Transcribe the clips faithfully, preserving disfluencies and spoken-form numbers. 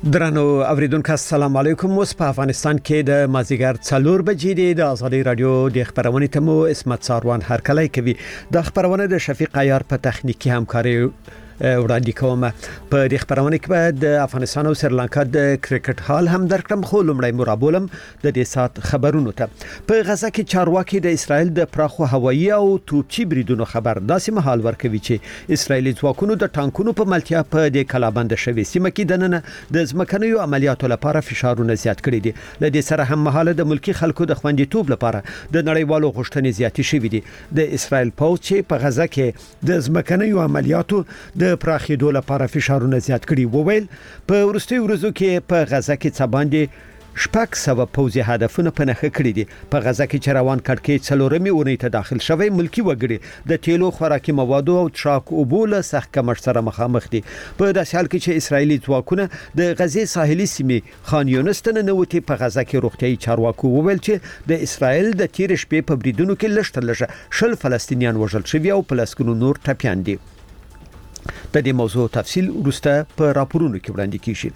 درنو اوریدونکو السلام علیکم. اوس په افغانستان کې د مازیګر څلور بجې دی. د ازادي رادیو د خبرونې تمو اسمت ساروان هرکلی کوي. د خبرونه د شفیق عیار په تخنیکی همکاري وړاندې کوم. په دې خبرونه کې د افغانستان او سریلانکا د کرکټ حال هم درکړم، خو لومړی مرابولم د دې سات خبرونو ته. په غزا کې چارواکي د اسرائیل د پراخو هوایي او توپچي بریدونو خبر داسې مهال ورکوي چې اسرائیلي ځواکونو د ټانکونو په ملتیا په دې کلابند شوي سیمه کې دننه د ځمکنیو عملیاتو لپاره فشارونه زیات کړي دي. ل دې سره هم مهاله د ملکی خلکو د خوندیتوب لپاره د نړیوالو غوښتنې زیاتې شوې دي. د اسرائیل پوځ چې په غزا کې د ځمکنیو عملیاتو د پراخېدو لپاره فشارونه زیات کړي وویل په ورستي ورځو کې په غزا کې څه باندې شپږ سوه پوځي هدفونه په نښه کړي دي. په غزا کې چروان کړکۍ څلورمې اونۍ ته داخل شوی ملکی وګړي د تیلو خوراکي موادو او تراک او بول سخت کمښت سره مخامخ دي. په داسې حال کې چې اسرایلی ځواکونه د غزې ساحلي سیمې خان یونس ته ننوتي، په غزا کې روغتيایي چارواکو وویل چې د اسرایل د تیر شپې په بریدونو کې لږ تر لږه شل فلسطینیان وژل شوي او پلسکونو نور ټپيان دي. د دې موضوع تفصیل وروسته په راپورونو کې وړاندې کیږي.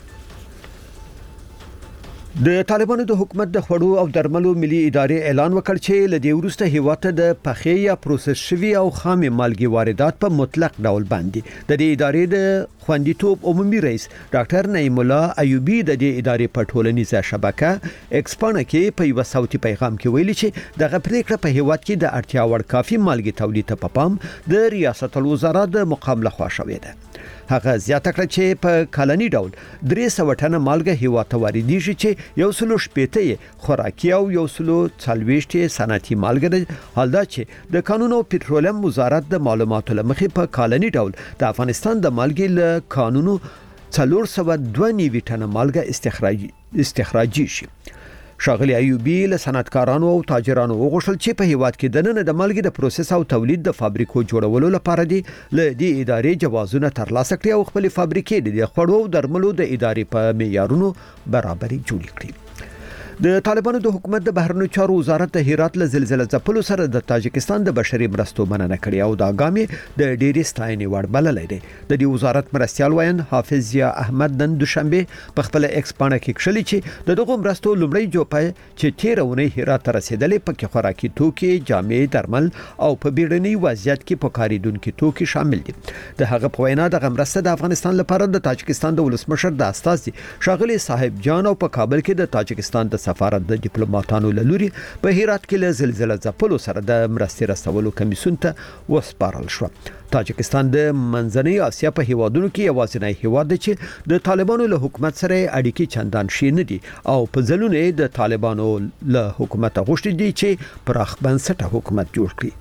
د طالبانو د حکومت د خوړو او درملو ملي ادارې اعلان وکړ چې له دې وروسته هیواد ته د پخې یا پروسس شوي او خامې مالګې واردات په مطلق ډول باندې. د دې ادارې د خوندیتوب عمومي رئیس ډاکټر نعیم الله ایوبی د دې ادارې په ټولنیزه شبکه ایکس پاڼه کې په یو صوتي پیغام کې ویلي چې دغه پریکړه په هیواد کې د اړتیا وړ کافي مالګې تولید ته په پام د ریاست الوزرا د مقام لخوا شوې ده. هغه زیاته کړه چې په کلنی ډول درې سوه ټنه مالګه هیواد ته واردېږي چې یو سلو شپېته خوراکي او یو سلو څلوېښت صنعتي مالګه ده. حال دا چې د قانون او پټرولیم وزارت د معلوماتو لمخې په کلنی ډول د افغانستان د مالګې له قانونو څلور سوه دوه نوي ټنه مالګه استخراجي استخراجي شي. شاغلی ایوبی له صنعتکارانو او تاجرانو وغوښتل چې په هیواد کې د نن د مالګې د پروسس او تولید د فابریکو جوړولو لپاره دي له دې ادارې جوازونه ترلاسه کړي او خپل فابریکې د خوړو او درملو د ادارې په معیارونو برابرۍ جوړې کړي. د طالبانو د حکومت د بهرنیو چارو وزارت د هرات له زلزلې ځپلو سره د تاجکستان د بشري مرستو مننه کړې او دا ګامې د ډېرې ستاینې وړ بللې ده. د دې وزارت مرستيال وایي حافظ ضیا احمد نن دوشنبه په خپل ایکس پاڼه کې کښلي چې د دغه مرستو لومړی جوپه چې تیر اونۍ هرات ته رسیدلې پکې خوراکي توکي، جامې، درمل او په بیړني وضعیت کې پکاریدونکو توکي شامل دي. د هغه په وینا د مرسته د افغانستان لپاره د تاجکستان د ولسمشر د استازي شاغلی صاحب جان او په کابل کې د تاجکستان د سفارت د ډیپلوماټانو لوري په هرات کې له زلزلې ځپلو سره د مرستې رسولو کمیسیون ته وسپارل شو. تاجکستان د منځنۍ اسیا په هیوادونو کې یوازینی هیواد دی چې د طالبانو له حکومت سره اړیکې چندان ښې نه دي او په ځلونه د طالبانو له حکومت غوښتي دي چې پراخ بنسټه حکومت جوړ کړي.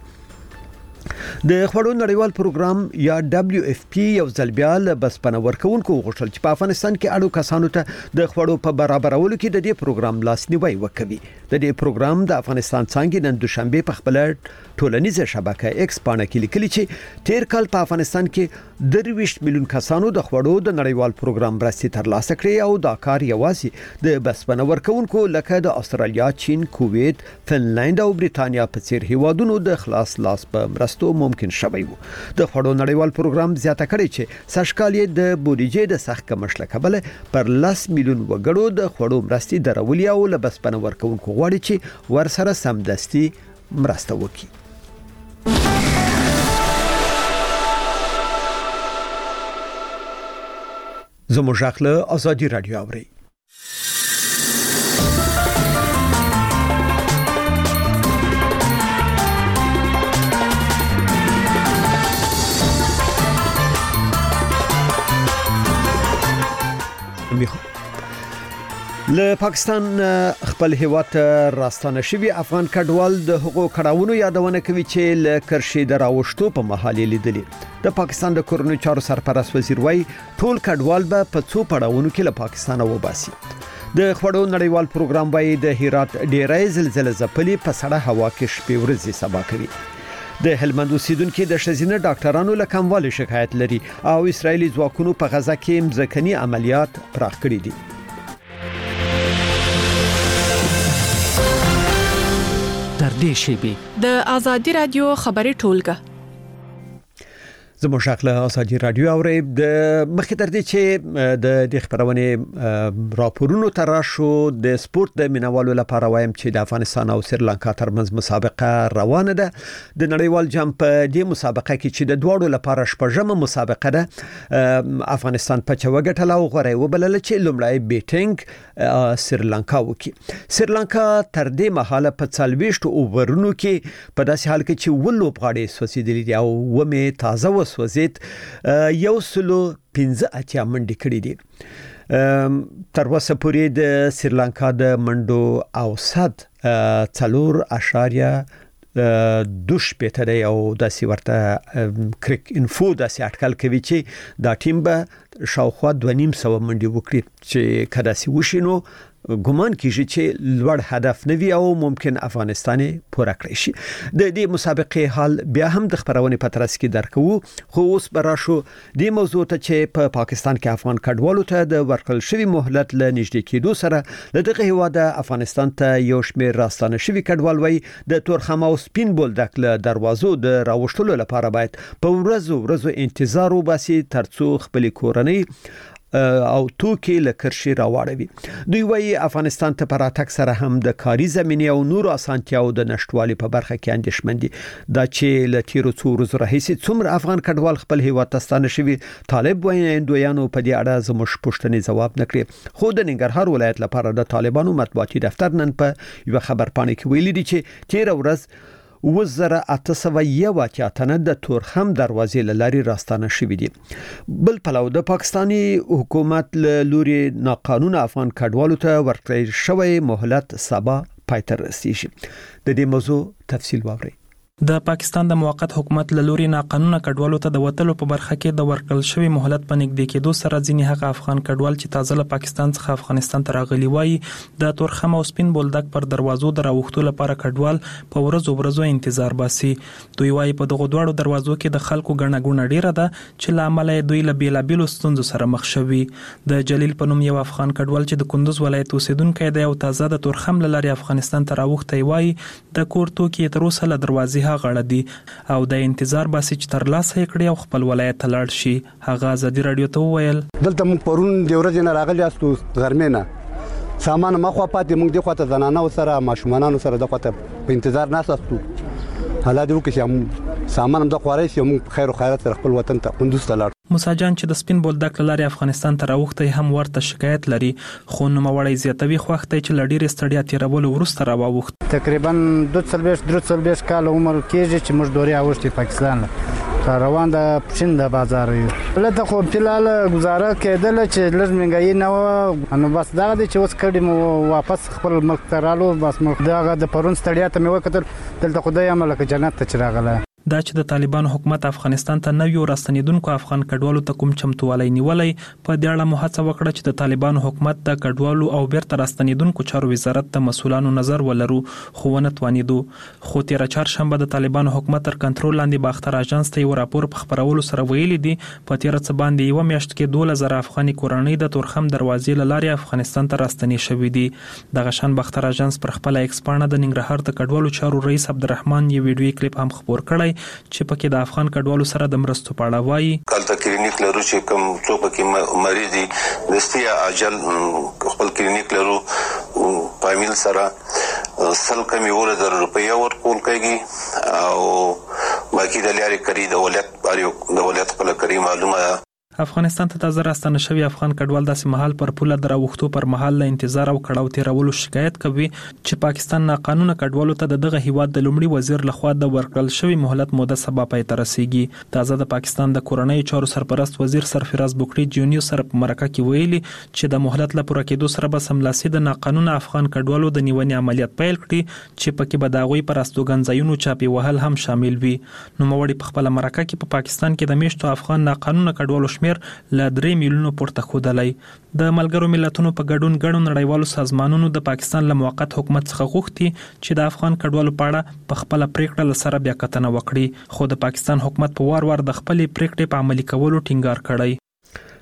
د خوړو نړیوال پروګرام یا دبليو اف پی یو ځل بیا له بسپنه ورکوونکو غوښتل چې په افغانستان کې اړو کسانو ته د خوړو په برابرولو کې د دې پروګرام لاسنیوي وکړي. د دې پروګرام د افغانستان څنګه نن دوشنبه په خپل ټولنیزه شبکه ایکس پاڼه کې لیکلي چې تیر کال په افغانستان کې درویشت میلیون کسانو د خوړو د نړیوال پروګرام مرستې ترلاسه کړې او دا کار یوازې د بسپنه ورکوونکو لکه د استرالیا، چین، کویت، فنلند او بریتانیا په څیر هیوادونو د خلاص لاس په مرستو ممکن شوی وو. د خوړو نړیوال پروګرام زیاته کړې چې سږکال د بودیجې د سخت کمښت له کبله پر لس میلیون وګړو د خوړو مرستې درولې او له بسپنه ورکوونکو غواړي چې ورسره سمدستي مرسته وکړي. زموږ خپل ازادي رادیو اوري. له پاکستان خپل هیواد راستانه شوی افغان کډوال د حقوقو کړهونو یادونه کوي چې ل کرشي دراوښتو په محلي لیدلې. د پاکستان د کورنیو چارو سرپرست وزیر وای ټول کډوال به په څو پړاوونو کې له پاکستان وباسي. د خوړو نړیوال پروګرام وای د هرات ډیرای زلزلې ځپلي په سړه هوا کې شپې ورځې سبا کوي. د هلمند اوسیدونکو د شزینه ډاکټرانو له کموالي شکایت لري او اسرایلی ځواکونو په غزا کې مځکني عملیات پراخ کړي دي. در دې شیبې د ازادي رادیو خبري ټولګه زموږ شغله ازادي رادیو اوري د مخې تر دې چې د د خبرونه راپورونو تراشو د سپورت د مینوالو لپاره وایم چې د افغانستان او سریلانکا ترمنځ مسابقه روانه ده. د نړیوال جام په دې مسابقه کې چې د دواړو لپاره شپږمه مسابقه ده، افغانستان په چوغټل او غوړې وبلل چې لومړی بیټینګ سریلانکا وکي. سریلانکا تر دې مهاله په څلويشت اوورونو کې په داسې حال کې چې ولو بغاړي سوسیدلی دی او ومه تازه وسوځید یو سلو پنځه اتیا منډې کړې دي. تر اوسه پورې د سریلانکا د منډو اوسط څلور اشاریه دوش پېټه او داسې ورته کریک انفو داسې اټکل کوي چې دا ټیم به شاوخوا دوه نیم سو منډې وکړي چې کدا سي وشینو ګومان کیږي چې لوړ هدف نوي او ممکن افغانستان پوره کړی شي. د دې مسابقې حال بیا هم د خبرونه په ترڅ کې درکو، خو اوس براشو د موضوع ته چې په پا پاکستان کې افغان کډوالو ته د ورکړل شوی مهلت له نږدې کېدو سره د دغه هیواد افغانستان ته یو شمېر راستانه شوی کډوال وای د تورخم او سپین بولدک له دروازو د راوښتلو لپاره باید په ورځو ورځو انتظار وباسي ترڅو خپل کورنۍ او توکي لکرشي راوړوي. دوی وايي افغانستان ته پر اتک سره هم د کاري زمينې او نور اسانتیاو د نشټوالي په برخه کې اندېښمن دي. دا چې ل تیرو څو ورځې راهیسې څومره افغان کډوال خپل هیواد ته ستانه شوي، طالب وایندویانو په دې اړه زموږ پوښتنې جواب نکړي. خو د ننګرهار ولایت لپاره د طالبانو مطبوعاتي دفتر نن په یو خبر پاڼه کې ویلي دي چې تیر ورځ وزره اته یو اتیا تنه د تورخم دروازې لاري راستانه شوې دي. بل پلو د پاکستانی حکومت له لوري ناقانونه افغان کډوالو ته ورکړل شوی مهلت سبا پای ته رسیږي. د دې موضوع تفصیل واورئ. د پاکستان د موقت حکومت له لوري ناقانونه کډوالو ته د وټلو په برخه کې د ورکړل شوی مهلت په نږدې کېدو سره ځینې هغه افغان کډوال چې تازه له پاکستان څخه افغانستان ته راغلي وای د تورخم او سپین بولدک پر دروازو د راوښتو لپاره کډوال په ورځو ورځو انتظار باسي. دوی وای په دغه دوړو دروازو کې د خلکو ګڼه ګوڼه ډیره ده چې لامل دوی له بیلابیلو ستونزو سره مخ شوي. د جلیل په نوم یو افغان کډوال چې د کندوز ولایت اوسیدونکی دی او تازه د تورخم لاري افغانستان ته راوښتی وای د کور توکي تر اوسه له دروازې غړ دي او د انتظار باسي چې تر لاسه کړي او خپل ولایت ته لاړ شي. هغه ازادي رادیو ته وویل دلته موږ پرون د ورځې نه راغلي استو غرمه نه سامان مخه پاتې موږ د خواته زنانه سره ماشومانانو سره د خواته په انتظار نه استو حالا دې وکړي سامان هم د خواري سي موږ خیر او خیرات سره خپل وطن ته کندوز ته لاړ. موسی جان چې د سپین بولدک لاري افغانستان ته راوښتي هم ورته شکایت لري، خو نو موړی زیاتوي خوښتي چې لډیر ستړیا تیرول ورسته راوښت. تقریبا دوه څلويشت درې څلويشت کال عمر کېږي چې موږ دوري اوښتي پاکستان ته روان د پښین د بازار یو. لته خو فلال گزاره کېدل چې لږ منګای نه و نو بس دا د چې اوس کډي مو واپس خپل ملک ته رالو بس ملک دغه د پرون ستړیا ته مې وکړل دلته خدای عمل ک جنت ته چراغله. دا چې د طالبانو حکومت افغانستان ته نویو راستنیدونکو افغان کډوالو ته کوم چمتووالی نیولای په دې اړه مو هڅه وکړه چې د طالبانو حکومت د کډوالو او بیرته راستنیدونکو چارو وزارت ته مسولانو نظر ولرو، خو ونه توانیدو. خو تیر چهارشنبه د طالبانو حکومت تر کنټرول لاندې باختر اژانس ته یو راپور په خبرولو سره ویلي دي په تیر څه باندې یو میاشت کې دوه زره افغاني کورنۍ د تورخم دروازې لاري افغانستان ته راستنی شوې دي. دغه شان باختر اژانس پر خپل ایکس پاڼه د ننګرهار د کډوالو چارو رئیس عبدالرحمن یو ویډیو کلیپ هم خبر کړی چې پکې د افغان کډوالو سره د مرستو په اړه وایي. کله کلینیک لرو چې کوم څوک کې مریض دي دستیا اجل خپل کلینیک لرو پامل سره سل کمی ور در روپیا ورکول کوي او باقي د لاري کری د ولایت اړیو د ولایت خپل کری معلومه. افغانستان ته تازه راستنه شوی افغان کډوال داسې مهال پر پوله دراوښتو پر مهال له انتظار او کړهو تیرولو شکایت کوي چې پاکستان ناقانونه کډوالو ته دغه هیواد د لومړي وزیر لخوا د ورکړل شوی مهلت موده سبا پای ته رسیږي. تازه د پاکستان د کورنۍ چارو سرپرست وزیر سرفراز بوکړي جونیو سره په مرکه کې ویلي چې د مهلت لپاره کېدو سره به سملاسي د ناقانونه افغان کډوالو د نیونې عملیات پیل کړي چې پکې به د هغوی پر استوګنځایونو چاپی وهل هم شامل وي. نو موري په خپل مرکه کې په پا پاکستان کې د میشتو افغان ناقانونه کډوالو شمیر ل درې میلیونو پورته خودلای. د ملګرو ملتونو په ګډون ګڼو نړیوالو سازمانونو د پاکستان له موقت حکومت څخه غوښتي چې د افغان کډوالو په اړه په خپل پریکړه سره بیا کتنه وکړي، خو د پاکستان حکومت په وار وار د خپل پریکړې په عملي کولو ټینګار کړی.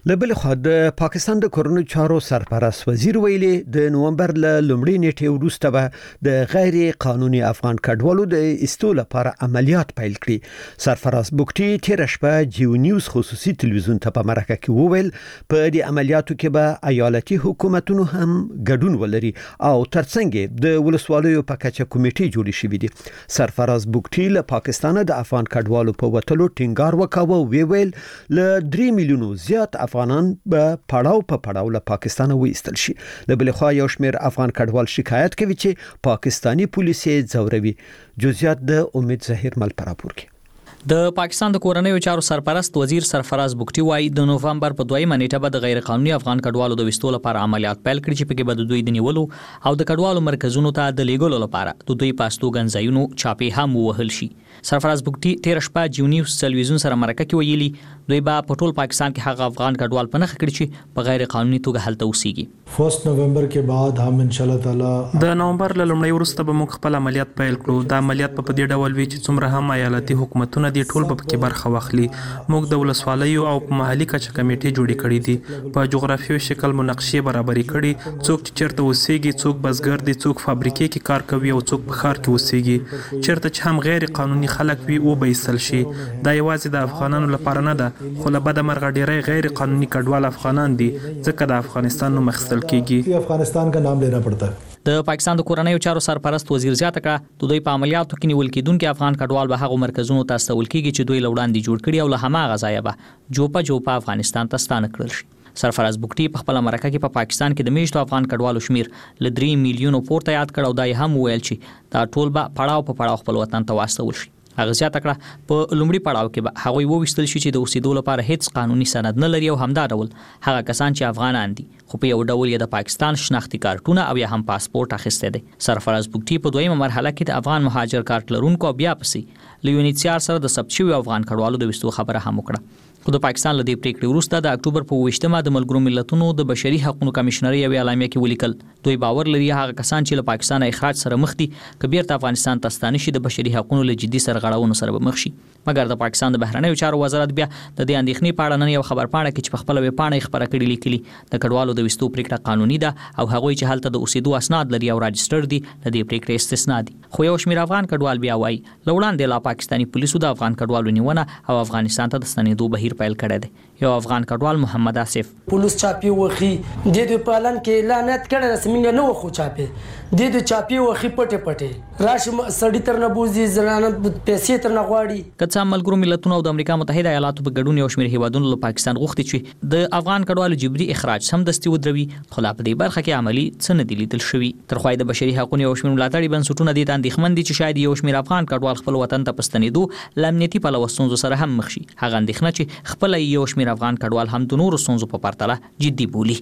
لبل خو د پاکستان د کورونو چارو سرپرست وزیر ویلي د نومبر ل لومړي نیټه وروسته به د غیر قانوني افغان کډوالو د استول لپاره عملیات پیل کړي. سرپرست بوکټي تیر شپه جیو نیوز خصوصي تلویزیون ته په مرکه کې وویل په دې عملیاتو کې به ایالتي حکومتونو هم ګډون ولري او ترڅنګ د ولسوالیو په کچه کمیټې جوړې شوې دي. سرپرست بوکټي له پاکستان د افغان کډوالو په وټلو ټینګار وکاوه او ویل ل درې میلیونو زیات افغانان به پړاو په پړاو له پاکستان وایستل شي. له بل خوا یو شمېر افغان کډوال شکایت کوي چې پاکستانی پولیس یې ځوروي. جزئیات د امید ظاهر مل پر راپور کې. د پاکستان د کورنیو چارو سرپرست وزیر سرفراز بوکټي وايي د نوفمبر په دویمه نیټه به د غیر قانوني افغان کډوالو د وستو لپاره عملیات پیل کړي چې پکې به د دوی د نیولو او د کډوالو مرکزونو ته د لیګولو لپاره د دوی پاستوګن ځایونو چاپی هم وهل شي. سرفراز بوکټي تیر شپه جیو نیوز تلویزیون سره مرکه کې ویلي دوی به په ټول پاکستان کې هغه افغان کډوال په نخ کړي چې په غیر قانوني توګه هلته اوسېږي. فرست نومبر کې بعد هم ان شاء الله تعالی د نومبر له لومړۍ وروسته به موږ خپل عملیات پیل کړو. د عملیات په دې ډول وی چې څومره هم ایالتي حکومتونه دي ټول به کې برخه واخلي. موږ د ولسوالیو او په محلي کچه کمیټې جوړې کړې دي. په جغرافیوي شکل مناقشې برابرې کړي. څوک چې چیرته اوسېږي، څوک بزګر دي، څوک فابریکې کې کار کوي او څوک په ښار کې اوسېږي. چیرته چې هم غیر قانوني خلک وي او به ایستل شي. دا یوازې د افغانانو لپاره نه ده، خو له بده مرغه ډېری غیر قانوني کډوال افغانان دي ځکه د افغانستان نوم اخیستل کېږي. افغانستان کا نام لینا پڑتا ہے. د پاکستان د کورنیو چارو سرپرست وزیر زیاته کړه د دوی په عملیاتو کې نیول کېدونکو افغان کډوال به هغه مرکزونو ته استول کېږي چې دوی لوړاندې جوړ کړي او له هماغه ځایه به جوپه جوپه افغانستان ته ستانه کړل شي. سرفراز بوکټي په خپل مرکه کې په پاکستان کې د میشتو افغان کډوالو شمیر ل درې میلیونو پورته یاد کړ او دا هم ویل چې دا ټول به پړاو په پړاو خپل وطن ته واستول شي. هغه زیاته کړه په لومړي پړاو کې به هغه وویستل شي چې د اوسېدو لپاره هیڅ قانوني سند نه لري او همدا ډول هغه کسان چې افغانان دي خو په یو ډول یې د پاکستان شناختی کارتونه او یا هم پاسپورت اخیسته دي. سرفراز بوکټي په دویمه مرحله کې د افغان مهاجر کارت لرونکو بیا پسې له یونیسیار سره د ثبت شوی افغان کډوالو د وستو خبره هم وکړه. خو د پاکستان له دې پریکړې وروسته د اکتوبر په ویشتمه د ملګرو ملتونو د بشري حقوقو کمشنري یو اعلامیه کې ولیکل دوی باور لري هغه کسان چې له پاکستان اخراج سره مخ دي کبیر ته افغانستان ته ستانه شي د بشري حقوقو له جدي سرغړونو سره به مخ شي. مګر د پاکستان د بهرنیو چارو وزارت بیا د دې اندېښنې په اړه نن یو خبر پاڼه کې چې په خپل ویب پاڼه خبره کړې لیکلي د کډوالو د وستو پریکړه قانوني ده او هغه چې هلته د اوسېدو اسناد لري او راجستر دي د دې پریکړې استثنا دي. خو یو شمېر افغان کډوال بیا وایي لوړاندې لا پاکستاني پولیسو د افغان کډوالو نیونه او افغانستان ته د ستنېدو بهیر پیل کړی دی. یو افغان کډوال محمد آصف پولیس چاپی وخی د دې پالن کې اعلانات کړه رسمي نه و خو چاپی د دې چاپی وخی پټه پټه راش سړی تر نه بوزي زنانه پیسې تر نه غواړي. کڅا ملګرو ملتونو او د امریکا متحده ایالاتو په ګډون یو شمېر هیوادونو له پاکستان غوښتي چې د افغان کډوالو جبري اخراج سم دستي ودروي خو لا په دې برخه کې عملی څه نه دي لیدل شوی. تر خوای د بشري حقوقو یو شمېر ملاتړي بنسټونه دي اندېښمن دي چې شاید یو شمېر افغان کډوال خپل وطن ته پستنېدو لامنيتي په لوستونزو سره هم مخ شي. هغه اندېښنه چې خپل یو شمېر افغان کډوال هم د نورو ستونزو په پرتله جدي بولي.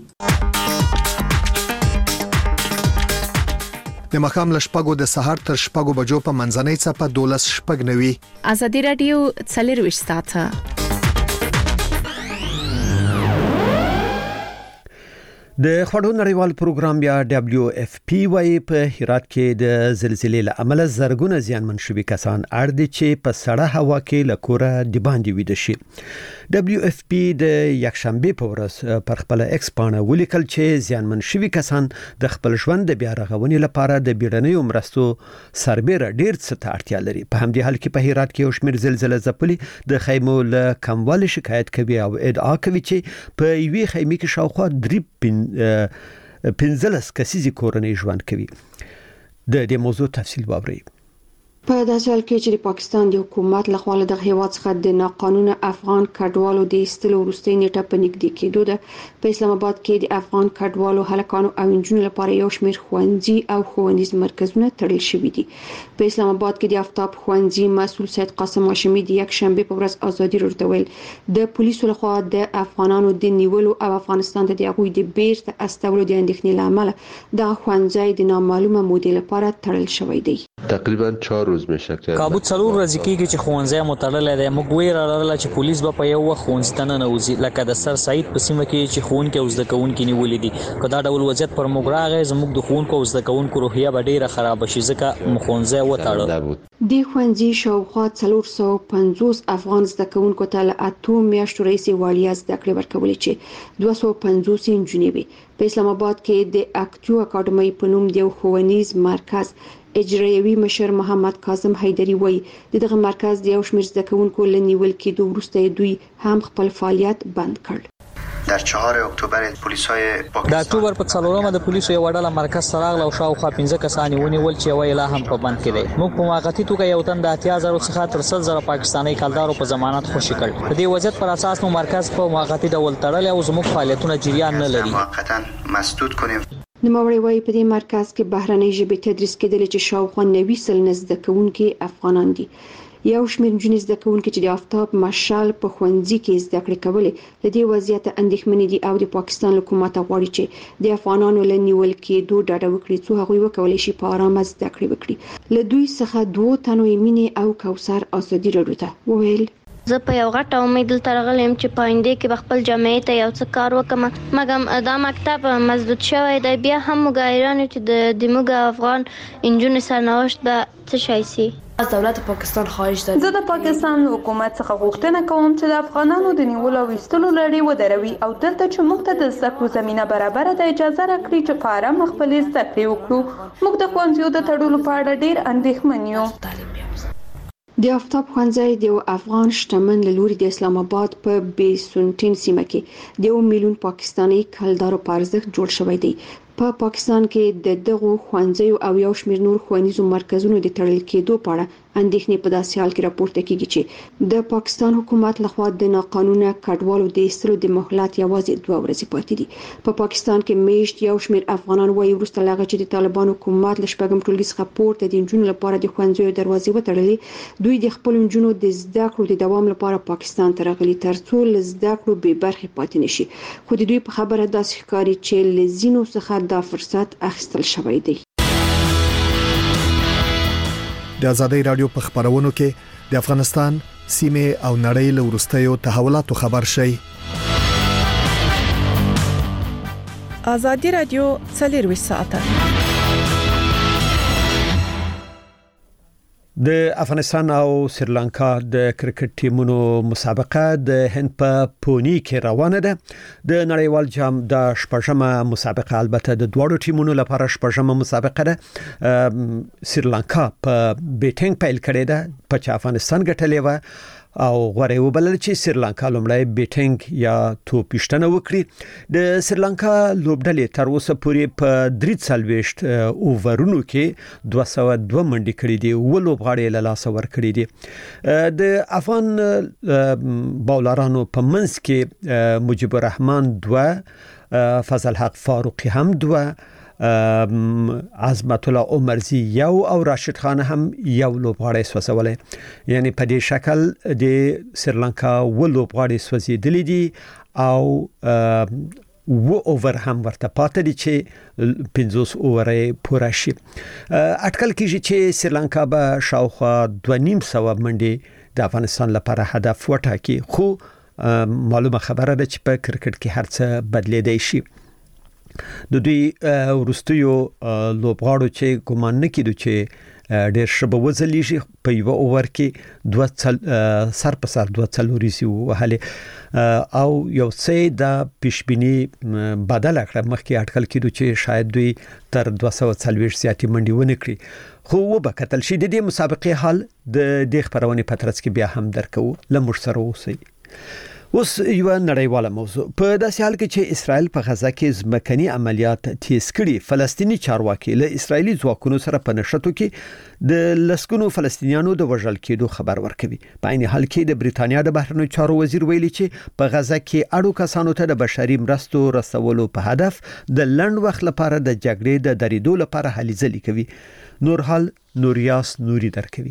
د مخام له شپږو د سهار تر شپږو بجو په منځنۍ څپه دولس شپږ نوي. ازادي رادیو څلرويشت ساعته. د خړو نړیوال پروګرام یا دبليو اف پی وايي په هرات کې د زلزلې له امله زرګونه زیانمن شوي کسان اړ دي چې په سړه هوا کې له کوره د باندې ویده شي. دبليو اف پی د یکشنبه په ورځ پر خپل ایکس پاڼه ولیکل چې زیانمن شوي کسان د خپل ژوند د بیا رغونې لپاره د بیړنیو مرستو سربېره ډېر څه ته اړتیا لري. په همدې حال کې په هرات کې یو شمېر زلزلې ځپلي د خیمو له کموالي شکایت کوي او ادعا کوي چې په یوې خیمې کې شاوخوا درې پنځلس کسیزې کورنۍ ژوند کوي. د دې موضوع تفصیل واورئ. په داسې حال کې چې د پاکستان د حکومت لخوا له دغه هیواد څخه د ناقانونه افغان کډوالو د ایستلو وروستۍ نیټه په نږدې کېدو ده په اسلام آباد کې د افغان کډوالو هلکانو او نجونو لپاره یو شمېر ښوونځي او ښوونیز مرکزونه تړل شوي دي. په اسلام آباد کې د آفتاب ښوونځي مسؤل سید قاسم هاشمي د یکشنبه په ورځ ازادي راډیو ویل د پولیسو لخوا د افغانانو د نیولو او افغانستان ته د هغوی د بیرته استولو د اندېښنې له امله دغه ښوونځی د نامعلومه مودې لپاره تړل شوی دی. تقریبا چهار روز میشه که کابو څلور ورځې کېږي چې ښوونځی مو تړلی دی. موږ ویره لرله چې پولیس به په یو وخت ښوونځي ته ننوځي، لکه د سر سعید په سیمه کې چې ښوونکي او زده کوونکي نیولي دي. که دا ډول وضعیت پر موږ راغی، زموږ د ښوونکو او زده کوونکو روحیه به ډیره خرابه شي، ځکه مو ښوونځی وتړه. د ښوونځي شاوخوا څلور سوه پنځوس افغان زده کوونکو ته له اتو میاشتو راهیسې وړیا زده کړې ورکولې چې دوه سوه پنځوس نجونې وي. په اسلام آباد کې د اکټیو اکاډمۍ په نوم د یو ښوونیز مرکز اجرایوي مشر محمد کاظم حیدری وایي د دغه مرکز د یو شمېر زده کوونکو له نیول کېدو وروسته دوی هم خپل فعالیت بند کړ. در چهار اکتبر پلیسای پاکستان د اکتوبر په څلورمه د پولیسو یو ډله مرکز سره راغله او شاوخوا پنځه کسان ونیول چې یو لا هم په بند کې دی. موږ په موقتی توګه یو تن د اتیا زره څخه تر سل زره پاکستاني کلدارو په ضمانت خوشي کړ. د دې وضعیت پر اساس مو مرکز په موقتی ډول تړلی او زموږ فعالیتونه جریان نه لري. موقتا مسدود کنیم. نوموړی وایي په دې مرکز کې بهرنۍ ژبې تدریس کېدل چې شاوخوا نوي سلنه زده کوونکي افغانان دي. یو شمېر نجونې زده کوونکي چې د آفتاب مشال په ښوونځي کې زده کړې کولې له دې وضعیته اندېښمنې دي او د پاکستان حکومت غواړي چې د افغانانو له نیول کېدو ډډه وکړي څو هغوی وکولی شي په آرامه زده کړې وکړي. له دوی څخه دوو تنو مینې او کوثر ازادي راډیو ته وویل زه په یو غټه امید دلته راغلم چې په آینده کې به خپل جامعې ته یو څه کار وکړم، مګر دا مکتب مسدود شوی دی. بیا هم موږ حیران یو چې د موږ افغان نجونو سرنوشت به څه شی سي. از دولت پاکستان خواهش دارم. زه د پاکستان حکومت څخه غوښتنه کوم چې د افغانانو د نیولو او ایستلو لړۍ ودروي او دلته چې موږ ته د زده کړو زمینه برابره ده اجازه راکړي چې په آرامه خپلې زده کړې وکړو. موږ د ښوونځیو د تړلو په اړه ډېر اندېښمن یو. د آفتاب ښوونځی د یو افغان شتمن له لوري د اسلام آباد په بیسونټین سیمه کې د یو میلیون پاکستاني کلدارو په ارزښت جوړ شوی دی. په پاکستان کې د دغو ښوونځیو او یو شمېر نور ښوونیزو مرکزونو د تړل کېدو په اړه اندېښنې په داسې حال کې راپورته کیږي چې د پاکستان حکومت لخوا د ناقانونه کډوالو د ایستلو د مهلت یوازې دوه ورځې پاتې دي. په پاکستان کې میشت یو شمېر افغانان وایي وروسته له هغه چې د طالبان حکومت له شپږم ټولګي څخه پورته د نجونو لپاره د ښوونځیو دروازې وتړلې، دوی د خپلو نجونو د زده کړو د دوام لپاره پاکستان ته راغلي ترڅو له زده کړو بې برخې پاتې نشي. خو د دوی په خبره داسې ښکاري چې له ځینو څخه دا فرصت اخیستل شوی دی. د آزادۍ رادیو په خبرونو کې د افغانستان سیمه او نړۍ له وروستیو تحولاتو خبر شي. آزادۍ رادیو څلور ساعته د افغانستان او سریلانکا د کرکټ ټیمونو مسابقه د هند په پونی کې روانه ده. د نړیوال جام د شپږمه مسابقه البته د دوړو ټیمونو لپاره شپږمه مسابقه ده. سریلانکا په بیټینګ پیل کړې ده په چې افغانستان ګټلې و او غوړې وبلل چې سریلانکا لومړی بیټینګ یا توپشتنه وکړي. د سریلانکا لوبډلې تر اوسه پورې په درې څلوېښت اوورونو کې دوه سوه دوه منډې کړې دي، اووه لوبغاړي له لاسه ورکړي دي. د افغان باولرانو په منځ کې مجيب الرحمن دوه، فضل حق فاروقي هم دوه، عظمت الله عمرزی یو او راشد خان هم یو لوبغاړی سوځولای. یعنی په دې شکل د سریلانکا و لوبغاړي سوځیدلی دي او و اوور هم ورته پاتې دي چې پنځوس اوورې پوره شي. اټکل کیږي چې سریلانکا به شاوخوا دوه نیم سوه منډې د افغانستان لپاره هدف وټاکي، خو معلومه خبره ده چې په کرکټ کې هر څه بدلیدای شي. د دوی ورستیو لوبغاړو چې ګمان نه کیدو چې ډېر شبه وځلیږي په یو اوور کې دوه څل سر په سر دوه څلوري سی وهلې او یو څه د پیشبینی بدل کړ. مخکې اټکل کیدو چې شاید دوی تر دوه سوه څلوېښت زیاتې منډې ونه کړي، خو وبکتل شي. د دې مسابقې حال د دې خبرونې په ترڅ کې بیا هم درکو. لمر سره اوسئ. اوس یو نړیواله موضوع په داسې حال کې چې اسرائیل په غزه کې ځمکني عملیات تیز کړي، فلسطینی چارواکي له اسرائیلي ځواکونو سره په نښتو کې د لسګونو فلسطینیانو د وژل کېدو خبر ورکوي. په عین حال کې د بریتانیا د بهرنیو چارو وزیر ویلي چې په غزه کې اړو کسانو ته د بشري مرستو رسولو په هدف د لنډ وخت لپاره د جګړې د درېدو لپاره هلې ځلې کوي. نور حال نوریاس نوري درکوي.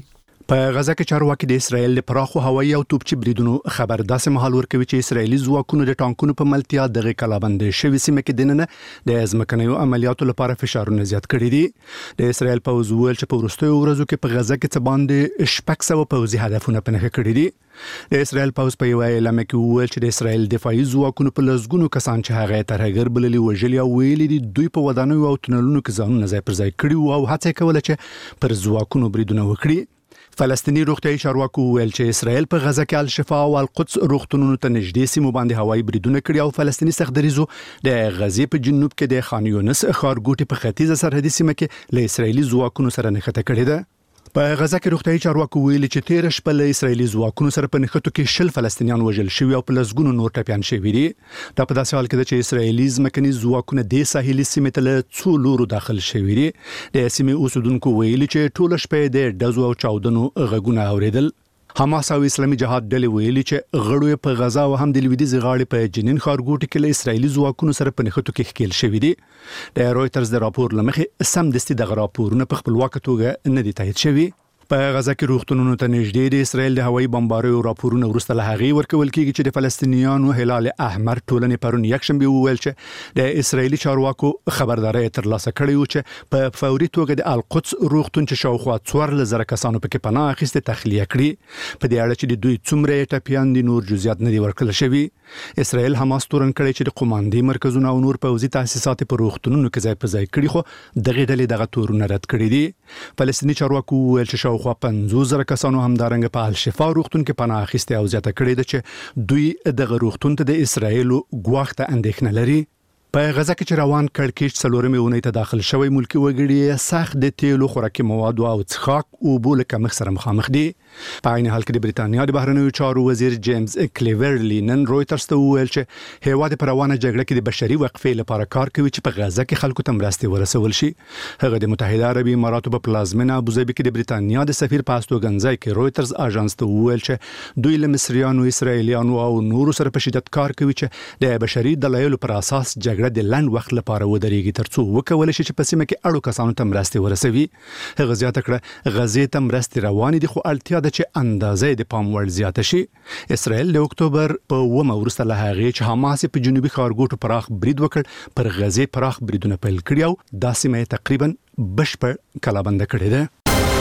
په غزا کې چارواکي د اسرایل د پراخو هوایي او توپچي بریدونو خبر داسې مهال ورکوي چې اسرایلی ځواکونو د ټانکونو په ملتیا دغه کلابند شوی سیمه کې دننه د ځمکنیو عملیاتو لپاره فشارونه زیات کړي دي. د اسرایل پوځ ویل چې په وروستیو ورځو کې په غزا کې څه باندې شپږ سوه پوځي هدفونه په نښه کړي دي. د اسرایل پوځ په یو اعلامیه کې ویل چې د اسرایل دفاعي ځواکونو په لسګونو کسان چې هغه ترهګر بللي وژلي او ویلي دي دوی په ودانیو او تونلونو کې ځانونه ځای پر ځای کړي او هڅه کوله چې پر ځواکونو بریدونه وکړي. فلسطینی روغتیايي چارواکو ویل چې اسرایل په غزا کې الشفا او القدس روغتونونو ته نږدې سیمو باندې هوایي بریدونه کړي او فلسطینی سختدریزو د غزې په جنوب کې د خان یونس ښارګوټي په ختیځه سرحدي سیمه کې له اسرایلی ځواکونو سره نښته کړې ده. په غزا کې روغتیايي چارواکو ویلي چې تیر شپه له اسرایلی ځواکونو سره په نښتو کې شل فلسطینیان وژل شوي او په لسګونو نور ټپیان شوي دي. دا په داسې حال کې ده چې اسرایلی ځمکني ځواکونه د ساحلي سیمې ته له څو لورو داخل شوي دي. د سیمې اوسیدونکو ویلي چې ټول شپه د ډزو او چاودنو غږونه اوریدل. حماس او اسلامي جهاد ډلې ویلي چې غړو په غزا او هم د لویدیځ غاړې په جنین ښارګوټي کې له اسرایلی ځواکونو سره په نښتو کې ښکېل شوي دي. د رويټرز د راپور لمخې سمدستي دغه راپورونه په خپلواکه توګه نه دي تایید شوي. په غزا کې روغتونونو ته نږدې د اسرایل د هوایي بمباریو راپورونه وروسته له هغې ورکول کېږي چې د فلسطینیانو هلال احمر ټولنې پرون یکشنبه وویل چې د اسرایلی چارواکو خبرداري ترلاسه کړې و چې په فوري توګه د القدس روغتون چې شاوخوا څوارلس زره کسانو پکې پناه اخیستې تخلیه کړي. په دې اړه چې د دوی څومره ټپیان دي نور جزئیات نه دي ورکړل شوي. اسرایل حماس تورن کړي چې د قوماندې مرکزونه او نور پوځي تاسیسات په روغتونونو کې ځای په ځای کړي خو دغه ډلې دغه تورونه رد کړي دي. فلسطینی چارواکو ویل چې شاوخوا پنځوس زره کسانو همدارنګه په الشفا روغتون کې پناه اخیستې او زیاته کړې ده چې دوی دغه روغتون ته د اسرایل ګواښ ته اندېښنه لري. په غزا کې چې روان کړکېچ څلورمې اونۍ ته داخل شوی ملکی وګړي سخت د تیلو خوراکي موادو او څښاک او بول کمښت سره مخامخ دي. په عین حال کې د بریتانیا د بهرنیو چارو وزیر جیمز کلیورلی نن رويټرز ته وویل چې هیواد په روانه جګړه کې د بشري وقفې لپاره کار کوي چې په غزا کې خلکو ته مرستې ورسول شي. هغه د متحده عربي اماراتو په پلازمینه ابوظبي کې د بریتانیا د سفیر په استوګنځای کې رويټرز اژانس ته وویل چې دوی له مصریانو اسرایلیانو او نورو سره په شدت کار کوي چې د بشري دلایلو پر اساس جګړه د لنډ وخت لپاره ودرېږي ترڅو وکول شي چې په سیمه کې اړو کسانو ته مرستې ورسوي. هغه زیاته کړه غزې ته مرستې روانې دي خو اړتیا ده چې اندازې د پام وړ زیاته شي. اسرائیل د اکتوبر په اوومه وروسته له هغې چې حماس په جنوبي ښارګوټو پراخ برید وکړ پر غزې پراخ بریدونه پیل کړي او دا سیمه تقریبا بشپړ کلابند کړې ده.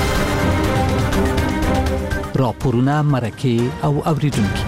راپورونه مرکه او اوریدونکو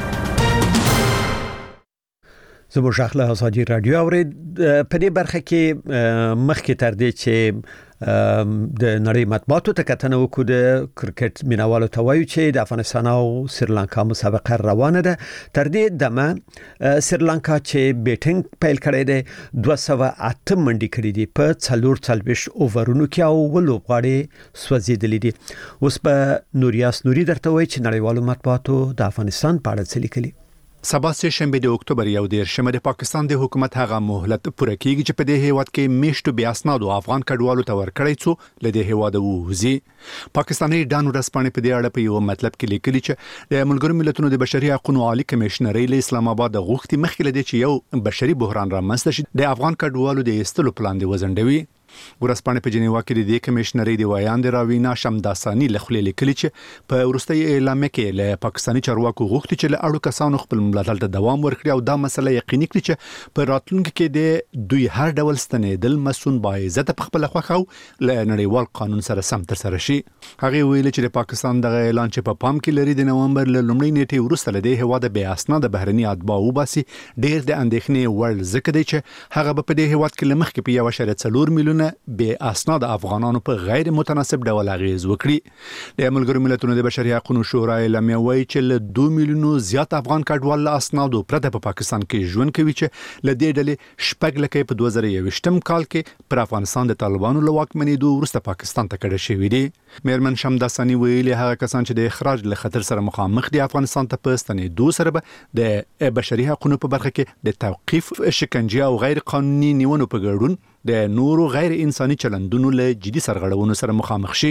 زموږ اخله ازادي رادیو اورید په دې برخه کې مخکې تر دې چې د نړۍ مطبوعاتو ته کتنه وکړو د کرکټ مینوالو ته وایو چې د افغانستان او سریلانکا مسابقه روانه ده. تر دې دمه سریلانکا چې بیټینګ پیل کړی دی دوه سوه اته منډې کړې دي په څلور څلوېښت اوورونو کې او اووه لوبغاړې سوځېدلې دي. اوس به نوریاس نوري درته وایي چې نړیوالو مطبوعاتو د افغانستان په اړه څه لیکلي. سبا سه شنبه د اکتوبر یو دیرشمه د پاکستان د حکومت هغه مهلت پوره کیږي چې په دې هیواد کې میشتو بیا اسناد او افغان کډوالو ته ورکړی څو لدې هیواد ووزي. پاکستاني ډانو رسپانې په دې اړه په یو مطلب کې لیکلي چې د ملګرو ملتونو د بشري حقوقو عالی کمشنري له اسلام آباد غوښتي مخکې لدې چې یو بشري بحران رامنځته شي د افغان کډوالو د ایستلو پلان دی وزندوي. ورسپانې په جنیوا کې د دې کمشنري دی وایاند راوینا شمداسانی لخلې لیکلي چې په ورستۍ اعلامیه کې له پاکستاني چارواکو غوښتي چې له اړو کسانو خپل ملاتړ ته دوام ورکړي او دا مسله یقیني کړي چې په راتلونکي کې د دوی هر ډول ستنېدل مسون باعزت په خپل خوښه او له نړیوال قانون سره سم تر سره شي. هغه ویل چې د پاکستان دغه اعلان چې په پام کې لري د نومبر له لومړۍ نیټې وروسته له دې هوا د بیا اسناد بهرني اتباع وباسي ډېر د اندېښنې وړ ځکه دی چې هغه په دې هوا کې لمخ کې په یو شریعت څلور میلیونه به اسناد افغانانو په غیر متناسب ډول اغیز وکړي. د ملګرو ملتونو د بشري حقوقو شورا اعلامیه وایي چې له دوه میلیونو زیات افغان کډوال له اسنادو پرته په پاکستان کې ژوند کوي چې له دې ډلې شپږ لکه په دوه زره یوویشتم کال کې پر افغانستان د طالبانو له واکمنېدو وروسته پاکستان ته کډه شوي دي. میرمن شمداسانی ویلي هغه کسان چې د اخراج له خطر سره مخامخ دي افغانستان ته په ستنېدو سره به د بشري حقوقو په برخه کې د توقيف شکنجه او غیر قانوني نیونو په ګډون د نورو غیر انساني چلندونو له جدي سرغړونو سره مخامخ شي.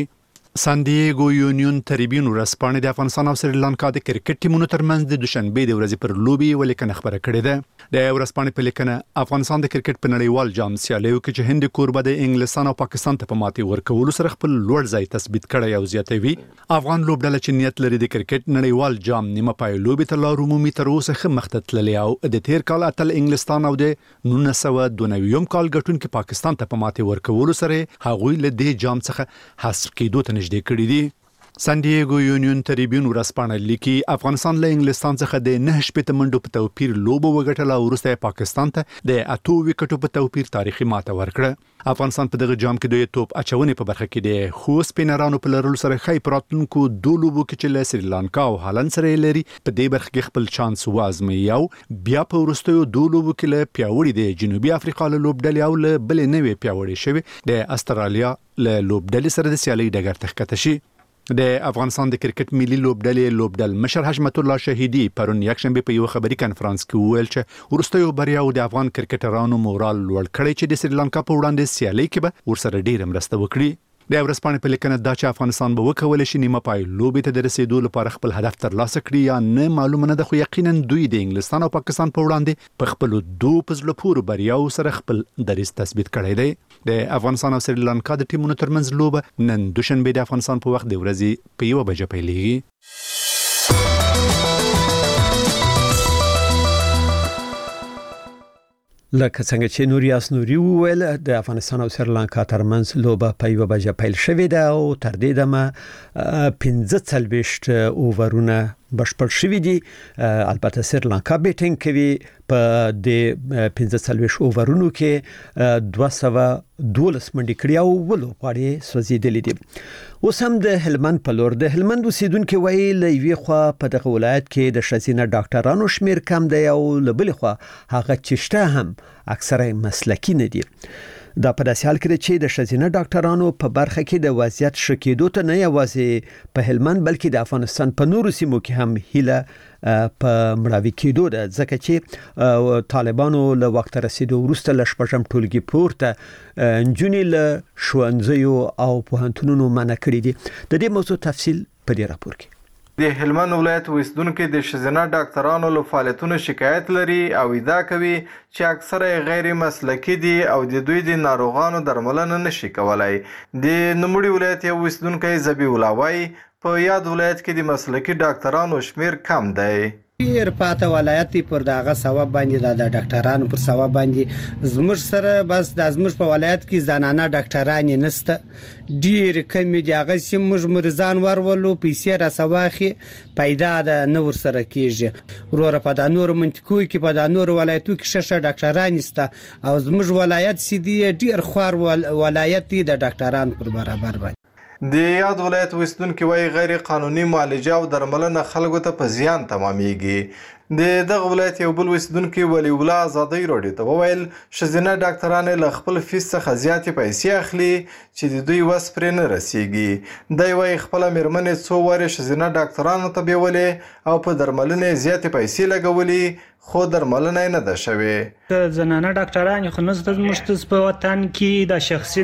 سان دیيګو یونیون تریبیون ورځپاڼې د افغانستان او سریلانکا د کرکټ ټیمونو ترمنځ د دوشنبه د ورځې پر لوبي ولیکنه خبره کړې ده. د ورځپاڼې په لیکنه افغانستان د کرکټ په نړیوال جام سیالیو کې چې هند کوربه د انګلستان او پاکستان ته په ماتي ورکولو سره خپل لوړ ځای تثبیت کړی او زیاتوي. افغان لوبډله چې نیت لري د کرکټ نړیوال جام نیمه پای لوبي ته لار عمومي تر اوسه ښه مخته تللی او د تیر کال اتل انګلستان او د نولس سوه دوه نوي کال ګټونکي پاکستان ته په ماتي ورکولو سره هغوی له دې جام څخه حذف کېدو ته نږدې کړي دي. سان دیيګو یونیون تریبیون ورځپاڼه لیکي افغانستان له انګلستان څخه د نه شپږ منډو په توپیر لوبه وګټله او وروسته پاکستان ته د اتو وکټو په توپیر تاریخي ماته ورکړه. افغانستان په دغه جام کې د توپ اچونې په برخه کې د خو سپینرانو په لرلو سره خی پراتونکو دوه لوبو کې چې له سریلانکا او هالند سره لري په دې برخه کې خپل چانس وازمي او بیا په وروستیو دوه لوبو کې له پیاوړي د جنوبي افریقا له لوبډلې او له بلې نوې پیاوړي شوی د استرالیا له لوبډلې سره د سیالي ډګر ته ښکته شي. د افغانستان د کرکټ ملي لوبډلې لوبډل مشر حشمت الله شهیدی پرون یکشنبه په یو خبري کانفرنس کې وویل چې ورستیو بریاو د افغان کرکټرانو مورال لوړ کړی چې د سریلانکا په وړاندې سیالي کې به ورسره ډیر مرسته وکړي. د ورځپاڼې په لیکنه دا چې افغانستان به وکولای شي نیمه پای لوبې ته د رسیدو لپاره خپل هدف ترلاسه کړي یا نه معلومه نه ده، خو یقینا دوی د انګلستان او پاکستان په وړاندې په خپل دوه په زړه پورې بریاو سره خپل دریځ تثبیت کړی دی. د افغانستان او سریلانکا د ټیمونو ترمنځ لوبه نن دوشنبه د افغانستان په وخت د ورځې په یوه بجه پیلېږي. لکه څنګه چې نوریاس نوري وویل د افغانستان او سریلانکا ترمنځ لوبه په یوه بجه پیل شوې ده او تر دې دمه پنځه څلوېښت اوورونه بشپړ شوي دي. البته سریلانکا بیټینګ کوي په د پنځه څلوېښت اوورونو کې دوه سوه دولس منډې کړي او اووه لوبغاړي سوځېدلي دي. اوس هم د هلمند په لور د هلمند اوسیدونکي وایي له یوې خوا په دغه ولایت کې د ښځینه ډاکټرانو شمیر کم دی او له بلې خوا هغه چې شته هم اکثره مسلکي نه دي. دا په داسې حال کې چې د ښځینه ډاکټرانو په برخه کې د وضعیت ښه کېدو ته نه یوازې په هلمند بلکې د افغانستان په نورو سیمو کې هم هیله په مړاوي کېدو ده، ځکه چې طالبانو له وخت رسیدو وروسته له شپږم ټولګي پورته نجونې له ښوونځیو او پوهنتونونو منع کړي دي. د دې موضوع تفصیل په دې راپور کې. د هلمند ولایت اوسیدونکو د ښځینه ډاکټرانو له فعالیتونو شکایت لري او ادعا کوي چې اکثره غیر مسلکي دي او د دوی د ناروغانو درملنه نشي کولای. د نوموړي ولایت یو اوسیدونکی ذبیح الله وایي په یاد ولایت کې د مسلکي ډاکټرانو شمیر کم دی. ډیر پاته ولایت پر دغه ثواب باندې د ډاکټرانو پر ثواب باندې زموږ سره بس د زموږ په ولایت کې زنانه ډاکټران نشته، ډیر کم دي. هغه چې موږ مریضان ورولو پیسې را سواخي پیدا د نور سره کیږي. وروره په د نور منطقو کې په د نور ولایتو کې ششه ډاکټران نشته او زموږ ولایت سیدی ډیر خوار ولایت دی د ډاکټران پر برابر باندې. د یاد ولایت اوسیدونکي وایي غیر قانوني معالجه او درملنه خلکو ته په زیان تمامیږي. د دغه ولایت یو بل اوسیدونکي ولی الله ازادۍ راډیو ته وویل ښځینه ډاکټران له خپل فیس څخه زیاتې پیسې اخلي چې د دوی وس پرې نه رسیږي. دی وایي خپله مېرمنې څو وارې ښځینه ډاکټرانو ته بیولې او په درملنې زیاتې پیسې لګولي خو درملنه نه ده شوې. د زنانه ډاکټران خو نشته زموږ په وطن کې د شخصي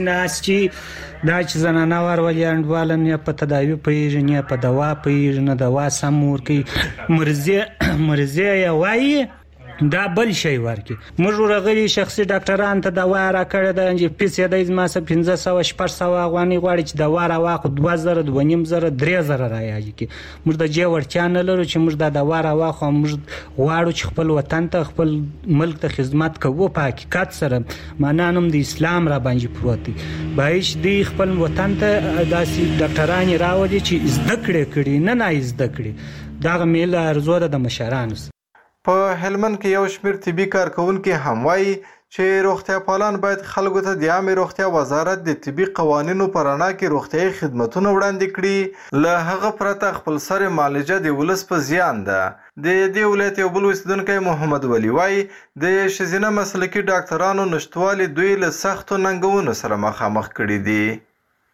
ناستې دا چې زنانه ورولي انډواله نه په تداوي پوهېږي نه په دوا پوهېږي نه دوا سم ورکوي مرضیه مرضیه یې وایي دا بل شی ورکي. موږ ورغلي شخصي ډاکټران ته دوا راکړې ده چې پیس یې دی زما څه پنځه سوه شپږ سوه افغانۍ غواړي چې دوا راواخلو دوه زره دوه نیم زره درې زره رایاجي کړي. موږ د دې وړتیا نه لرو چې موږ دا دوا راواخلو. موږ غواړو چې خپل وطن ته خپل ملک ته خدمت کوو په حقیقت سره. معنا هم د اسلام را باندې پروت دی باید دی خپل وطن ته داسې ډاکټران راوړي چې زده کړې کړي نه نه زده کړي. دغه میل ارزو ده د مشرانو. په هلمند کې یو شمېر طبي کارکوونکي هم وایي چې روغتیا پالان باید خلکو ته د عامې روغتیا وزارت د طبي قوانینو په رڼا کې روغتیایي خدمتونه وړاندې کړي. له هغه پرته خپل سر معالجه د ولس په زیان ده. د دې ولایت یو بل اوسیدونکی محمد ولی وایي د ښځینه مسلکي ډاکټرانو نشتوالي دوی له سختو ننګونو سره مخامخ کړي دي.